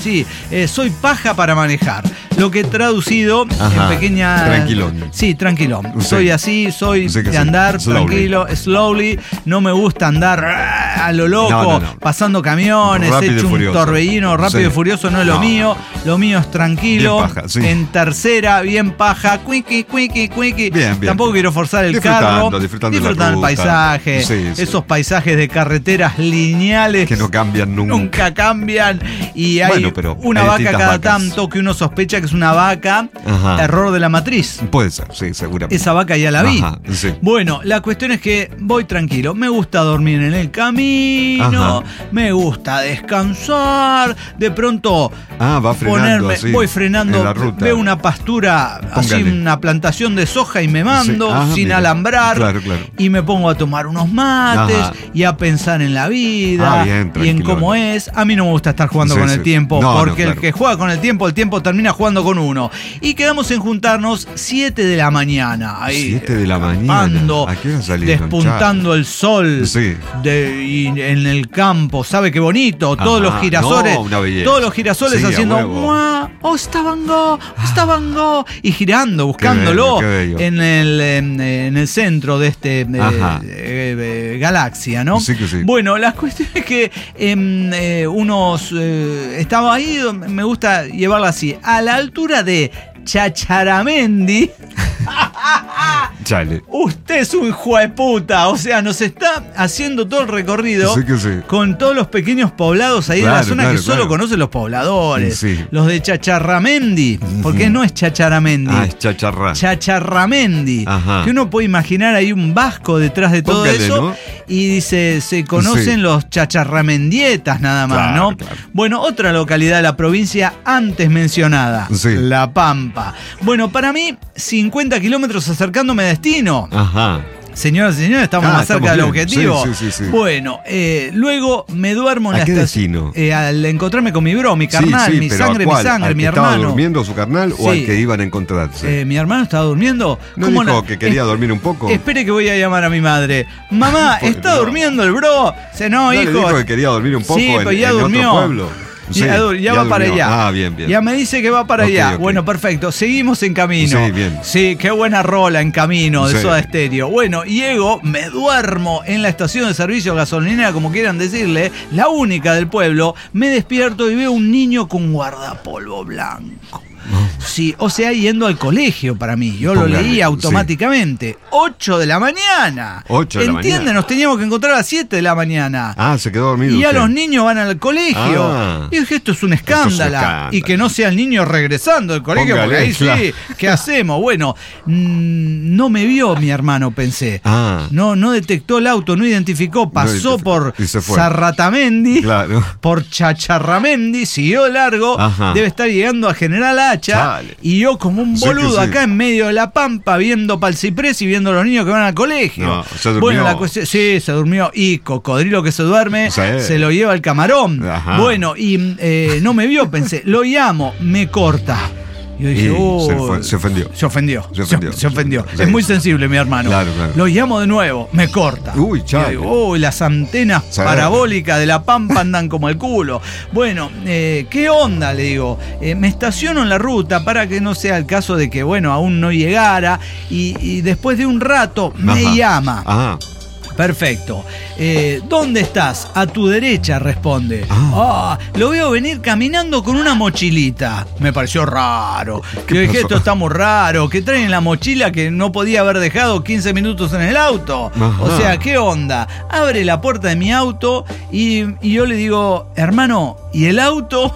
soy paja para manejar. Lo que he traducido en pequeña... Tranquilón. Sí, tranquilón. Soy así, soy de andar tranquilo, slowly. No me gusta andar a lo loco, pasando camiones, hecho un torbellino rápido y furioso. No es lo mío. Lo mío es tranquilo. Bien paja, en tercera, bien paja. Cuiqui. Bien. Tampoco quiero forzar el carro. Disfrutando el paisaje. Esos paisajes de carreterras lineales. Que no cambian nunca. Nunca cambian. Y hay una vaca cada tanto que uno sospecha que es una vaca. Error de la matriz. Puede ser, sí, seguramente. Esa vaca ya la vi. Bueno, la cuestión es que voy tranquilo. Me gusta dormir en el camino. Me gusta descansar. De pronto va frenando, voy frenando. Veo una pastura, así una plantación de soja y me mando sin alambrar. Claro. Y me pongo a tomar unos mates y a pensar en la vida y en cómo es. A mí no me gusta estar jugando con el tiempo, porque el que juega con el tiempo termina jugando con uno. Y quedamos en juntarnos 7 de la mañana. Ahí, 7 de la mañana. ¿A qué hora salieron? Despuntando el sol y en el campo. ¿Sabe qué bonito? Todos los girasoles. Todos los girasoles haciendo Estabango. Y girando, buscándolo en el centro de este galaxia, ¿no? Sí. Bueno, la cuestión es que estaba ahí, me gusta llevarla así, a la altura de Chacharamendi. Chale. Usted es un hijo de puta. O sea, nos está haciendo todo el recorrido Sí que sí. con todos los pequeños poblados ahí de la Claro, zona claro, que solo claro. conocen los pobladores. Sí. Los de Chacharramendi. Porque no es Chacharamendi. Ah, es chacharrá. Chacharramendi. Ajá. Que uno puede imaginar ahí un vasco detrás de todo Póngale, eso. ¿no? Y dice, se conocen Sí. los chacharramendietas nada más, Claro, ¿no? claro. Bueno, otra localidad de la provincia antes mencionada. Sí. La Pampa. Bueno, para mí, 50 kilómetros acercándome a destino. Ajá. Señoras y señores, estamos Ah, más cerca estamos del bien. objetivo. Sí. Bueno, luego me duermo en ¿A la qué estación. destino? Al encontrarme con mi bro, mi carnal, mi pero ¿a sangre, cuál? mi sangre, ¿Al mi que estaba hermano. durmiendo su carnal o Sí. al que iban a encontrarse? Mi hermano estaba durmiendo. ¿No ¿Cómo dijo que quería dormir un poco? Espere que voy a llamar a mi madre. Mamá, Bueno, ¿está no. durmiendo el bro? Dice, no, ¿No le hijo. dijo que quería dormir un poco Sí, pero ya en durmió. otro pueblo? Sí, ya va para durmió. allá. Ah, bien. Ya me dice que va para Ok, allá. ok. Bueno, perfecto. Seguimos en camino. Sí, bien. Sí, qué buena rola en camino de Sí. Soda Stereo. Bueno, llego, me duermo en la estación de servicio gasolinera, como quieran decirle, la única del pueblo. Me despierto y veo un niño con guardapolvo blanco. Sí, o sea, yendo al colegio para mí. Yo lo Póngale, leí sí. automáticamente. 8 de la mañana. 8 de la ¿Entienden? mañana. Nos teníamos que encontrar a las 7 de la mañana. Ah, se quedó dormido Y ya usted. los niños van al colegio. Ah. Y dije, esto es un es un escándalo. escándalo. Y que no sea el niño regresando del colegio, Póngale, porque ahí claro. sí, ¿qué hacemos? Bueno, no me vio mi hermano, pensé. Ah. No detectó el auto, no identificó, pasó identificó. por Y se fue. Zarratamendi, Claro. por Chacharramendi, siguió largo, Ajá. debe estar llegando a General Hacha. Chale. Y yo como un Sí que boludo sí. acá en medio de la Pampa, viendo pa'l ciprés y viendo a los niños que van al colegio. No, se durmió. Bueno, la cuestión, sí, se durmió. Y cocodrilo que se duerme, Sí. se lo lleva el camarón. Ajá. Bueno, y no me vio, pensé, lo llamo, me corta. Yo dije, Y se ofendió. Se ofendió. Se ofendió. Se ofendió. Sí. Es muy sensible, mi hermano. Claro. Lo llamo de nuevo, me corta. Uy, chale. Yo digo, uy, las antenas Sí. parabólicas de la Pampa andan como el culo. Bueno, ¿qué onda? Le digo. Me estaciono en la ruta para que no sea el caso de que, bueno, aún no llegara. Y después de un rato me Ajá. llama. Ah, Perfecto. ¿Dónde estás? A tu derecha, responde. Lo veo venir caminando con una mochilita. Me pareció raro. ¿Qué Yo dije, pasó? esto está muy raro. ¿Qué traen en la mochila que no podía haber dejado 15 minutos en el auto? Ajá. O sea, ¿qué onda? Abre la puerta de mi auto y yo le digo, hermano, ¿y el auto?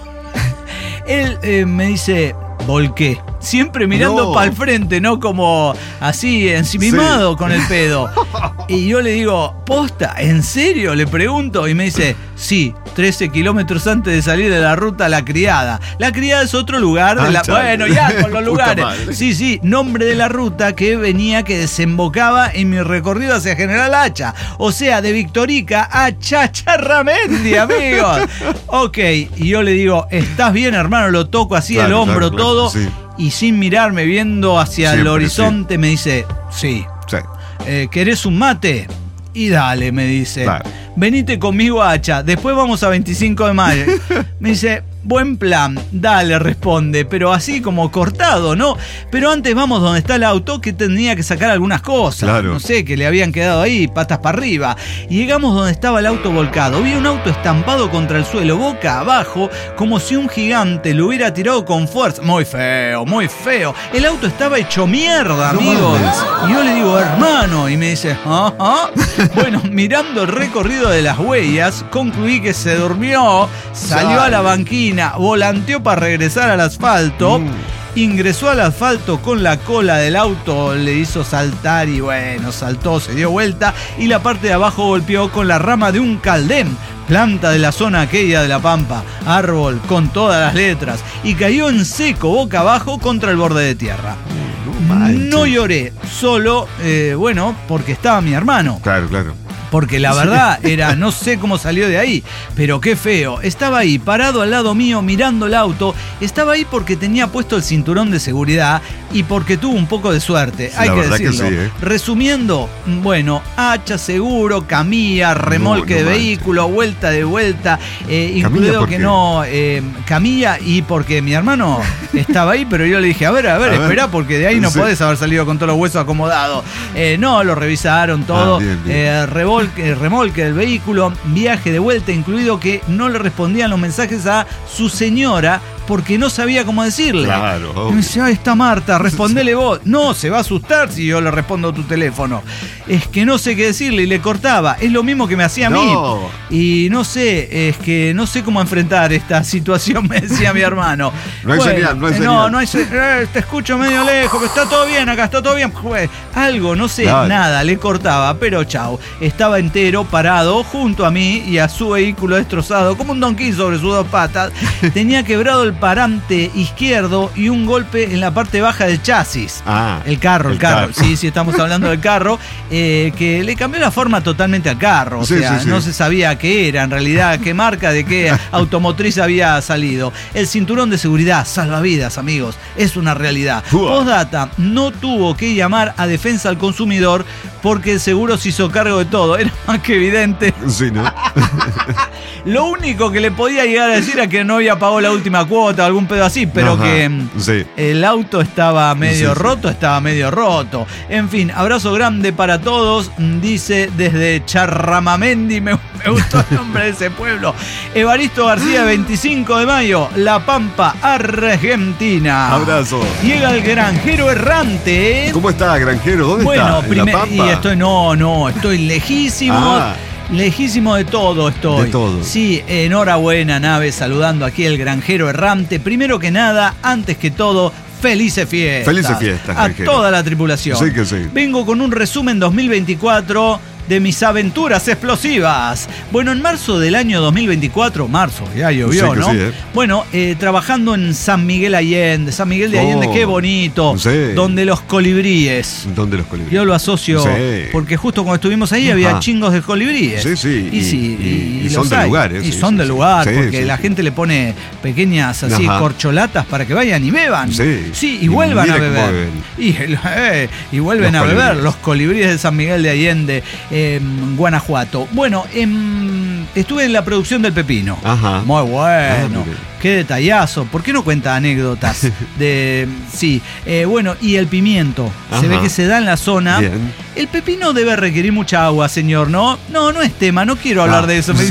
Él me dice, volqué. Siempre mirando No. para el frente, ¿no? Como así, ensimismado Sí. con el pedo. Y yo le digo, ¿posta? ¿En serio? Le pregunto. Y me dice, sí, 13 kilómetros antes de salir de la ruta La Criada. La Criada es otro lugar de la... chale. Bueno, ya, con los Puta lugares. madre. Sí, nombre de la ruta que venía, que desembocaba en mi recorrido hacia General Hacha. O sea, de Victorica a Chacharramendi, amigos. Ok, y yo le digo, ¿estás bien, hermano? Lo toco así el Claro, hombro, claro, claro, todo. sí. Y sin mirarme, viendo hacia el Siempre, horizonte, me dice, sí. sí. ¿Querés un mate? Y dale, me dice. Claro. Venite conmigo a Hacha, después vamos a 25 de mayo. Me dice, buen plan, dale, responde, pero así como cortado, ¿no? Pero antes vamos donde está el auto, que tenía que sacar algunas cosas. Claro. No sé, que le habían quedado ahí, patas para arriba. Y llegamos donde estaba el auto volcado. Vi un auto estampado contra el suelo, boca abajo, como si un gigante lo hubiera tirado con fuerza. Muy feo, muy feo. El auto estaba hecho mierda, amigos. Y yo le digo, hermano, y me dice, ajá. Bueno, mirando el recorrido de las huellas, concluí que se durmió, salió a la banquina, volanteó para regresar al asfalto, ingresó al asfalto con la cola del auto, le hizo saltar y bueno, saltó, se dio vuelta y la parte de abajo golpeó con la rama de un caldén, planta de la zona aquella de la Pampa, árbol con todas las letras, y cayó en seco boca abajo contra el borde de tierra. No lloré, solo, bueno, porque estaba mi hermano. Claro, claro. Porque la verdad era, no sé cómo salió de ahí, pero qué feo. Estaba ahí, parado al lado mío, mirando el auto. Estaba ahí porque tenía puesto el cinturón de seguridad y porque tuvo un poco de suerte, hay La que verdad que decirlo. sí, ¿eh? Resumiendo, bueno, hacha, seguro, camilla, remolque No, de no vehículo, vuelta de vuelta, ¿Camilla incluido por que qué? no, camilla, y porque mi hermano estaba ahí, pero yo le dije, a ver, esperá, porque de ahí no Sí. podés haber salido con todos los huesos acomodados. No, lo revisaron todo, Bien, bien. remolque del vehículo, viaje de vuelta incluido, que no le respondían los mensajes a su señora porque no sabía cómo decirle. Claro, obvio. Y me decía, ahí está Marta, respondele vos. No, se va a asustar si yo le respondo a tu teléfono. Es que no sé qué decirle y le cortaba. Es lo mismo que me hacía a mí. Y no sé, es que no sé cómo enfrentar esta situación, me decía mi hermano. No hay señal, no hay señal. No hay te escucho medio lejos, pero está todo bien, acá está todo bien. Algo, no sé, Claro. nada, le cortaba, pero chao. Estaba entero, parado, junto a mí y a su vehículo destrozado, como un donquín sobre sus dos patas. Tenía quebrado el parante izquierdo y un golpe en la parte baja del chasis. El carro. Sí, estamos hablando del carro, que le cambió la forma totalmente al carro. O sea, sí. no se sabía qué era, en realidad, qué marca, de qué automotriz había salido. El cinturón de seguridad, salvavidas, amigos, es una realidad. Postdata, no tuvo que llamar a defensa al consumidor porque el seguro se hizo cargo de todo. Era más que evidente. Sí, ¿no? Lo único que le podía llegar a decir era que no había pagado la última cuota o algún pedo así, pero que el auto estaba medio roto. En fin, abrazo grande para todos, dice desde Charramamendi, me gustó el nombre de ese pueblo. Evaristo García, 25 de mayo, La Pampa, Argentina. Abrazo. Llega el granjero errante. ¿Cómo está, granjero? ¿Dónde está? ¿En La Pampa? Y estoy lejísimo. Lejísimo de todo estoy. De todo. Sí, enhorabuena, Nave, saludando aquí el granjero errante. Primero que nada, antes que todo, felices fiestas. Felices fiestas, a granjero. toda la tripulación. Sí que sí. Vengo con un resumen 2024 de mis aventuras explosivas. Bueno, en marzo del año 2024, ya llovió, ¿no? Sí, Bueno, trabajando en San Miguel Allende. San Miguel de Allende, qué bonito. Sí. Donde los colibríes. Yo lo asocio, porque justo cuando estuvimos ahí había chingos de colibríes. Sí. Y son del lugar, ¿eh? Y son del lugar, Sí, porque sí, la gente le pone pequeñas así corcholatas para que vayan y beban. Sí. Y vuelvan a mira cómo beber. Y vuelven a beber los colibríes de San Miguel de Allende, Guanajuato. Bueno, estuve en la producción del Pepino. Muy bueno. Qué detallazo. ¿Por qué no cuenta anécdotas? Bueno, y el pimiento. Se ve que se da en la zona. Bien. El pepino debe requerir mucha agua, señor, ¿no? No es tema, no quiero hablar de eso.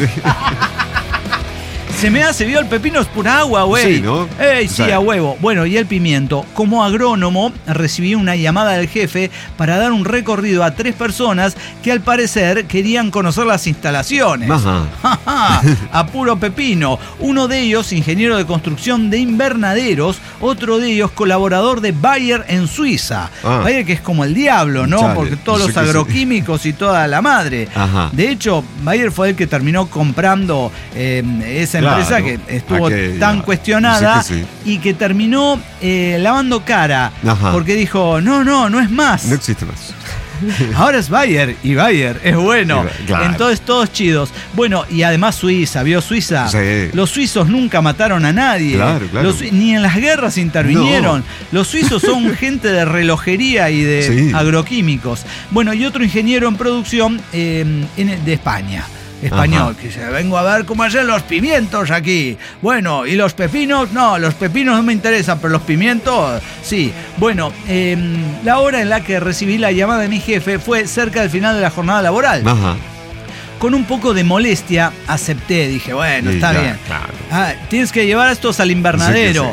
Se me hace, vio, el pepino es pura agua, güey. Sí, ¿no? Sí, a huevo. Bueno, y el pimiento. Como agrónomo, recibí una llamada del jefe para dar un recorrido a 3 personas que al parecer querían conocer las instalaciones. A puro pepino. Uno de ellos, ingeniero de construcción de invernaderos. Otro de ellos, colaborador de Bayer en Suiza. Bayer, que es como el diablo, ¿no? Chale, porque todos los agroquímicos y toda la madre. De hecho, Bayer fue el que terminó comprando esa empresa que estuvo tan cuestionada y que terminó lavando cara porque dijo, no es más. No existe más. Ahora es Bayer y Bayer es bueno. Claro. Entonces todos chidos. Bueno, y además Suiza, ¿vio Suiza? Sí. Los suizos nunca mataron a nadie. Claro. Ni en las guerras intervinieron. No. Los suizos son gente de relojería y de agroquímicos. Bueno, y otro ingeniero en producción de España. Español, que dice, vengo a ver cómo hacen los pimientos aquí. Bueno, ¿y los pepinos? No, los pepinos no me interesan, pero los pimientos, sí. Bueno, la hora en la que recibí la llamada de mi jefe fue cerca del final de la jornada laboral. Con un poco de molestia acepté, dije, bueno, está bien. Claro. Tienes que llevar a estos al invernadero.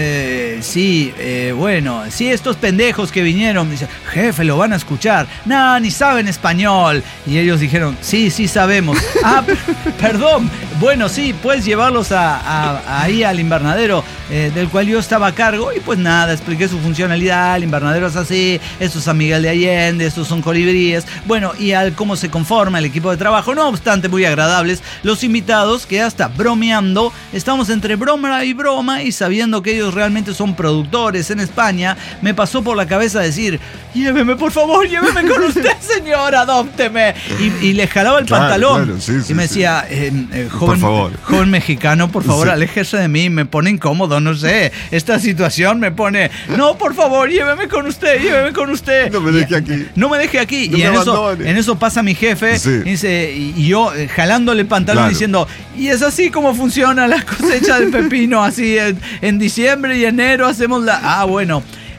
Bueno, estos pendejos que vinieron, me dicen, jefe, lo van a escuchar. No, ni saben español. Y ellos dijeron, sí sabemos. Perdón. Bueno, sí, puedes llevarlos ahí al invernadero del cual yo estaba a cargo. Y pues nada, expliqué su funcionalidad. El invernadero es así, esto es San Miguel de Allende, estos son colibríes. Bueno, y al cómo se conforma el equipo de trabajo. No obstante, muy agradables los invitados, que hasta bromeando, estamos entre broma y sabiendo que ellos realmente son productores en España, me pasó por la cabeza decir, lléveme, por favor, lléveme con usted, señor, adópteme. Y le jalaba el pantalón. Y me decía, joven mexicano, por favor, aléjese de mí, me pone incómodo, no sé, esta situación me pone, no, por favor, lléveme con usted. No me deje aquí. No me deje aquí. No y me en eso pasa mi jefe, y yo jalándole el pantalón diciendo, y es así como funciona la cosecha del pepino, así en diciembre y enero hacemos bueno.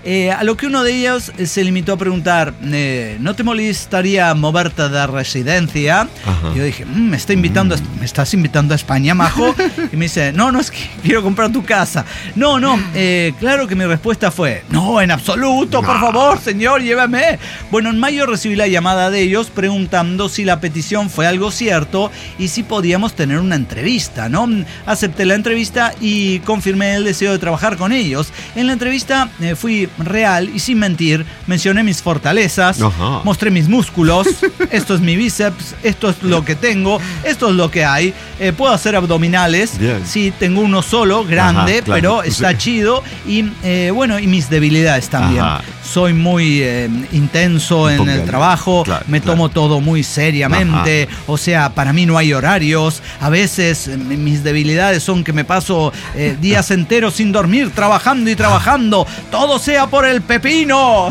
A lo que uno de ellos se limitó a preguntar, ¿no te molestaría moverte de residencia? Y yo dije, ¿me estás invitando a España, majo? Y me dice, no, es que quiero comprar tu casa. No, claro que mi respuesta fue, no, en absoluto, por favor, señor, llévame. Bueno, en mayo recibí la llamada de ellos preguntando si la petición fue algo cierto y si podíamos tener una entrevista, ¿no? Acepté la entrevista y confirmé el deseo de trabajar con ellos. En la entrevista fui real y sin mentir, mencioné mis fortalezas, mostré mis músculos, esto es mi bíceps, esto es lo que tengo, esto es lo que hay, puedo hacer abdominales, sí, tengo uno solo, grande, pero está chido, y bueno, y mis debilidades también. Soy muy intenso en el trabajo, me tomo todo muy seriamente, o sea, para mí no hay horarios, a veces mis debilidades son que me paso días enteros sin dormir, trabajando y trabajando, todo sea por el pepino.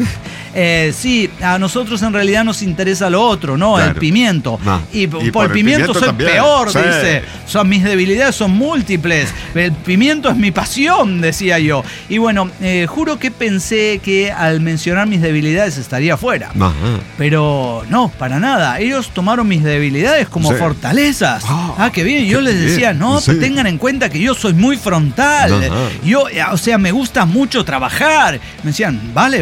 Sí, a nosotros en realidad nos interesa lo otro, ¿no? Claro. El pimiento. Y por el pimiento soy también. Peor, sí. Dice. Mis debilidades son múltiples. El pimiento es mi pasión, decía yo. Y bueno, juro que pensé que al mencionar mis debilidades estaría fuera. Pero no, para nada. Ellos tomaron mis debilidades como fortalezas. Qué bien. Yo les decía, no, tengan en cuenta que yo soy muy frontal. Yo, o sea, me gusta mucho trabajar. Me decían, vale.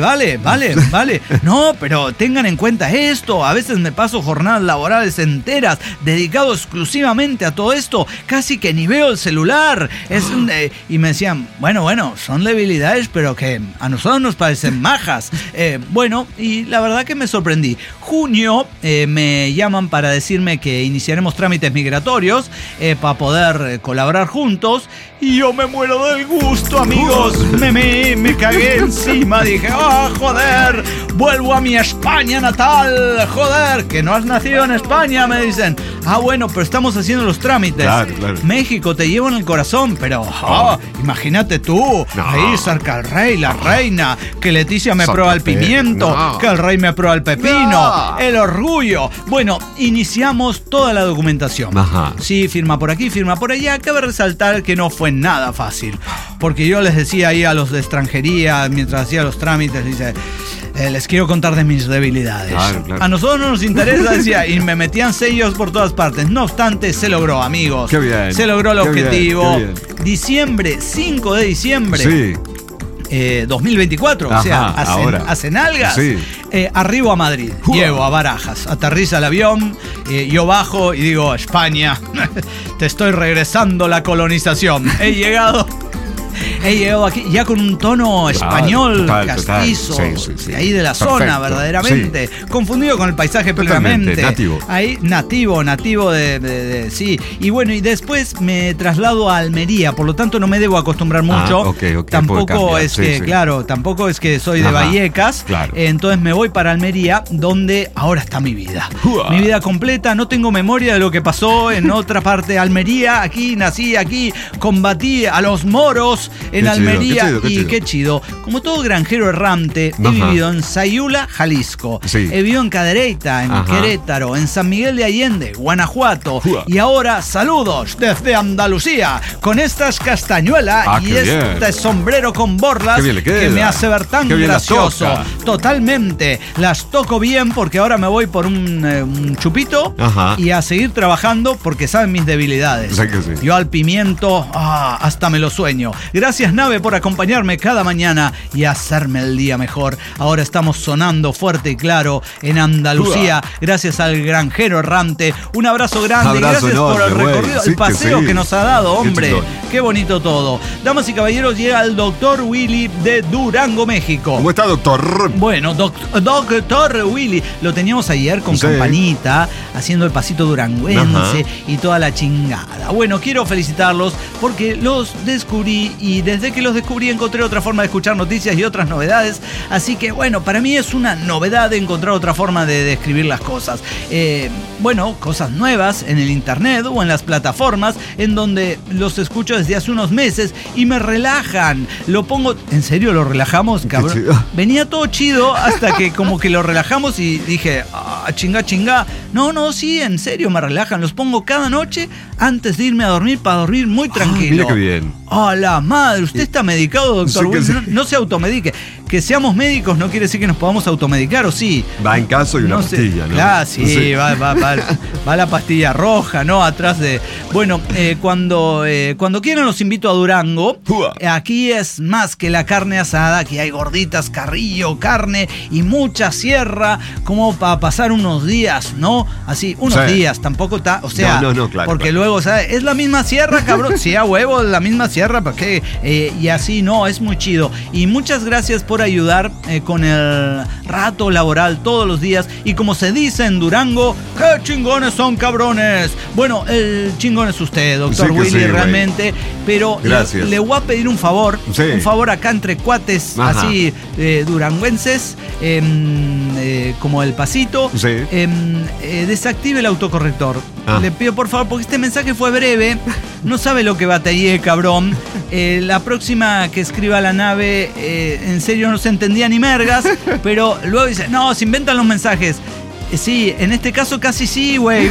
No, pero tengan en cuenta esto. A veces me paso jornadas laborales enteras dedicado exclusivamente a todo esto. Casi que ni veo el celular. Y me decían, bueno, son debilidades, pero que a nosotros nos parecen majas. Bueno, y la verdad que me sorprendí. Junio me llaman para decirme que iniciaremos trámites migratorios para poder colaborar juntos. Y yo me muero del gusto, amigos. Me cagué encima. Dije, joder, vuelvo a mi España natal. Joder, que no has nacido en España, me dicen. Bueno, pero estamos haciendo los trámites. Claro. México, te llevo en el corazón, pero imagínate tú, ahí cerca el rey, la reina, que Leticia me prueba el pimiento, que el rey me prueba el pepino, el orgullo. Bueno, iniciamos toda la documentación. Sí, firma por aquí, firma por allá. Cabe resaltar que no fue nada fácil, porque yo les decía ahí a los de extranjería, mientras hacía los trámites, dice, les quiero contar de mis debilidades. Claro. A nosotros no nos interesa, decía, y me metían sellos por todas partes. No obstante, se logró, amigos. Qué bien. Se logró el objetivo. Qué bien. Diciembre, 5 de diciembre. Sí. 2024, o sea, hacen algas. Sí. Arribo a Madrid, llego a Barajas, aterriza el avión, yo bajo y digo, España, te estoy regresando la colonización. He llegado aquí ya con un tono español, castizo, sí. Ahí de la zona, verdaderamente. Sí. Confundido con el paisaje plenamente. Nativo. Ahí, nativo de sí. Y bueno, y después me traslado a Almería, por lo tanto no me debo acostumbrar mucho. Okay, tampoco es que, claro, tampoco es que soy de Vallecas. Claro. Entonces me voy para Almería, donde ahora está mi vida. Mi vida completa, no tengo memoria de lo que pasó en otra parte de Almería. Aquí nací, aquí combatí a los moros en Almería. Qué chido. Como todo granjero errante, he vivido en Sayula, Jalisco. Sí. He vivido en Cadereyta, en Querétaro, en San Miguel de Allende, Guanajuato. Y ahora, saludos desde Andalucía, con estas castañuelas y este sombrero con borlas que me hace ver tan gracioso. Totalmente. Las toco bien porque ahora me voy por un chupito y a seguir trabajando porque saben mis debilidades. Yo al pimiento, hasta me lo sueño. Gracias, Nave, por acompañarme cada mañana y hacerme el día mejor. Ahora estamos sonando fuerte y claro en Andalucía. Gracias al granjero errante. Un abrazo grande. Gracias por el recorrido, el paseo que nos ha dado, hombre. Qué bonito todo. Damas y caballeros, llega el doctor Willy de Durango, México. ¿Cómo está, doctor? Bueno, doctor Willy. Lo teníamos ayer con campanita, haciendo el pasito duranguense y toda la chingada. Bueno, quiero felicitarlos porque los descubrí y desde que los descubrí encontré otra forma de escuchar noticias y otras novedades. Así que, bueno, para mí es una novedad encontrar otra forma de describir las cosas. Bueno, cosas nuevas en el internet o en las plataformas en donde los escucho desde hace unos meses y me relajan. Lo pongo... ¿En serio lo relajamos, cabrón? Venía todo chido hasta que como que lo relajamos y dije... chingá. No, sí, en serio, me relajan. Los pongo cada noche antes de irme a dormir para dormir muy tranquilo. Mira qué bien. ¡A la madre! ¿Usted está medicado, doctor? Sí, Willy? No se automedique. Que seamos médicos no quiere decir que nos podamos automedicar, ¿o sí? Va en caso y una pastilla, ¿no? Claro, sí. Va la pastilla roja, ¿no? Atrás de... Bueno, cuando quieran los invito a Durango. Aquí es más que la carne asada. Aquí hay gorditas, carrillo, carne y mucha sierra, como para pasar unos días, ¿no? Así, unos días, tampoco está... O sea, claro, porque claro. luego, ¿sabes? Es la misma sierra, cabrón. Sí, a huevo, la misma sierra, ¿para qué? Y así, no, es muy chido. Y muchas gracias por ayudar con el rato laboral todos los días. Y como se dice en Durango, ¡qué chingones son, cabrones! Bueno, el chingón es usted, doctor Willy, realmente. Pero le voy a pedir un favor. Sí. Un favor acá entre cuates, así, duranguenses, como el pasito. Sí. Desactive el autocorrector. Le pido por favor, porque este mensaje fue breve. No sabe lo que batallé, cabrón. La próxima que escriba la nave, en serio no se entendía ni mergas, pero luego dice, no, se inventan los mensajes. Sí, en este caso casi sí, güey.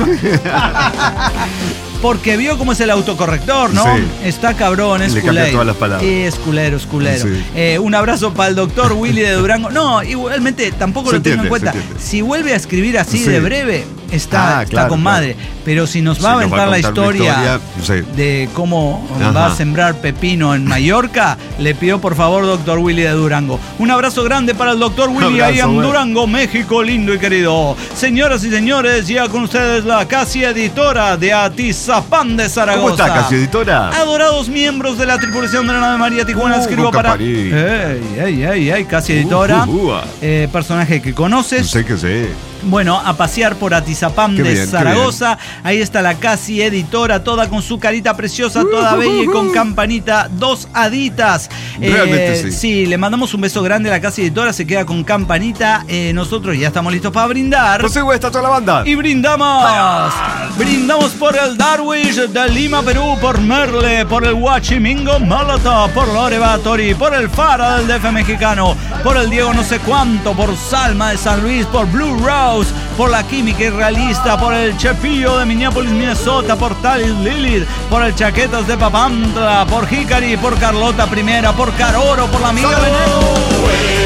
Porque vio cómo es el autocorrector, ¿no? Sí. Está cabrón, es Le cambia todas las palabras. Es culero. Sí. Un abrazo para el doctor Willy de Durango. No, igualmente tampoco lo tengo en cuenta. Si vuelve a escribir así de breve, está con madre. Pero si nos va a aventar la historia de cómo va a sembrar pepino en Mallorca, le pido por favor, doctor Willy de Durango. Un abrazo grande para el doctor Willy ahí en Durango, México, lindo y querido. Señoras y señores, ya con ustedes la casi editora de Atizapán de Zaragoza. ¿Cómo está, casi editora? Adorados miembros de la tripulación de la nave María Tijuana, escribo para... Casi editora. Personaje que conoces. Sé que sé. Bueno, a pasear por Atizapán de Zaragoza. Ahí está la casi editora, toda con su carita preciosa, toda bella y con campanita, 2 haditas. Realmente sí. Sí, le mandamos un beso grande a la casi editora, se queda con campanita. Nosotros ya estamos listos para brindar. Pues sí, güey, está toda la banda. Y brindamos. Brindamos por el Darwish de Lima, Perú, por Merle, por el Huachimingo Molotov, por Lore Batory, por el Fara del DF mexicano, por el Diego no sé cuánto, por Salma de San Luis, por Blue Rose, por la Química Irrealista, por el Chepillo de Minneapolis, Minnesota, por Talis Lilith, por el Chaquetas de Papantla, por Hikari, por Carlota I, por Caroro, por la amiga Veneno.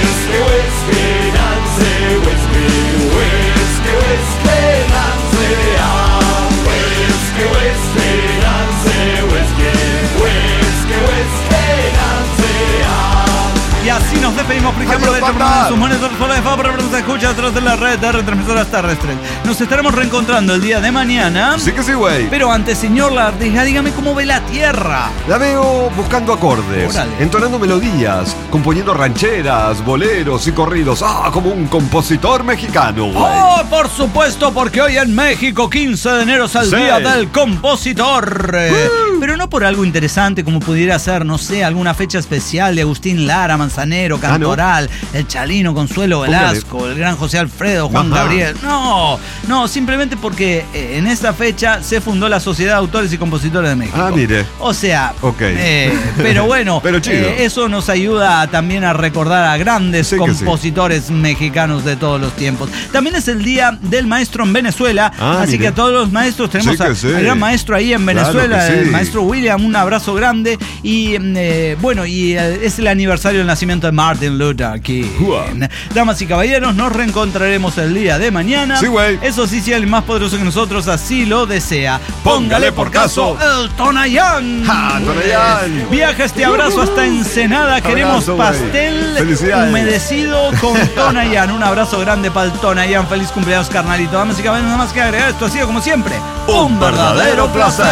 Y así nos despedimos, por ejemplo, de sus monitores de Fabra, pero nos escucha a través de la red de retransmisoras terrestres. Nos estaremos reencontrando el día de mañana. Sí que sí, güey. Pero antes, señor Lardija, dígame cómo ve la tierra. La veo buscando acordes, entonando melodías, componiendo rancheras, boleros y corridos. Como un compositor mexicano, güey. Oh, por supuesto, porque hoy en México, 15 de enero, es el Día del Compositor. Pero no por algo interesante como pudiera ser, no sé, alguna fecha especial de Agustín Lara, Manzanero, Cantoral, el Chalino, Consuelo Velasco, el gran José Alfredo, Juan Gabriel. No, simplemente porque en esta fecha se fundó la Sociedad de Autores y Compositores de México. Mire. O sea, pero bueno, pero eso nos ayuda también a recordar a grandes compositores mexicanos de todos los tiempos. También es el Día del Maestro en Venezuela, así que a todos los maestros tenemos al gran maestro ahí en Venezuela, el maestro William, un abrazo grande. Y es el aniversario del nacimiento de Martin Luther King. Damas y caballeros, nos reencontraremos el día de mañana. Sí, güey. Eso sí, si alguien más poderoso que nosotros así lo desea. Póngale por caso el Tonayán. Tonayán. Viaja este abrazo hasta Ensenada. Queremos pastel humedecido con Tonayán. Un abrazo grande para el Tonayán. Feliz cumpleaños, carnalito. Damas y caballeros, nada más que agregar. Esto ha sido, como siempre, un verdadero placer.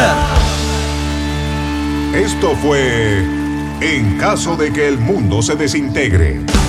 Esto fue En caso de que el mundo se desintegre.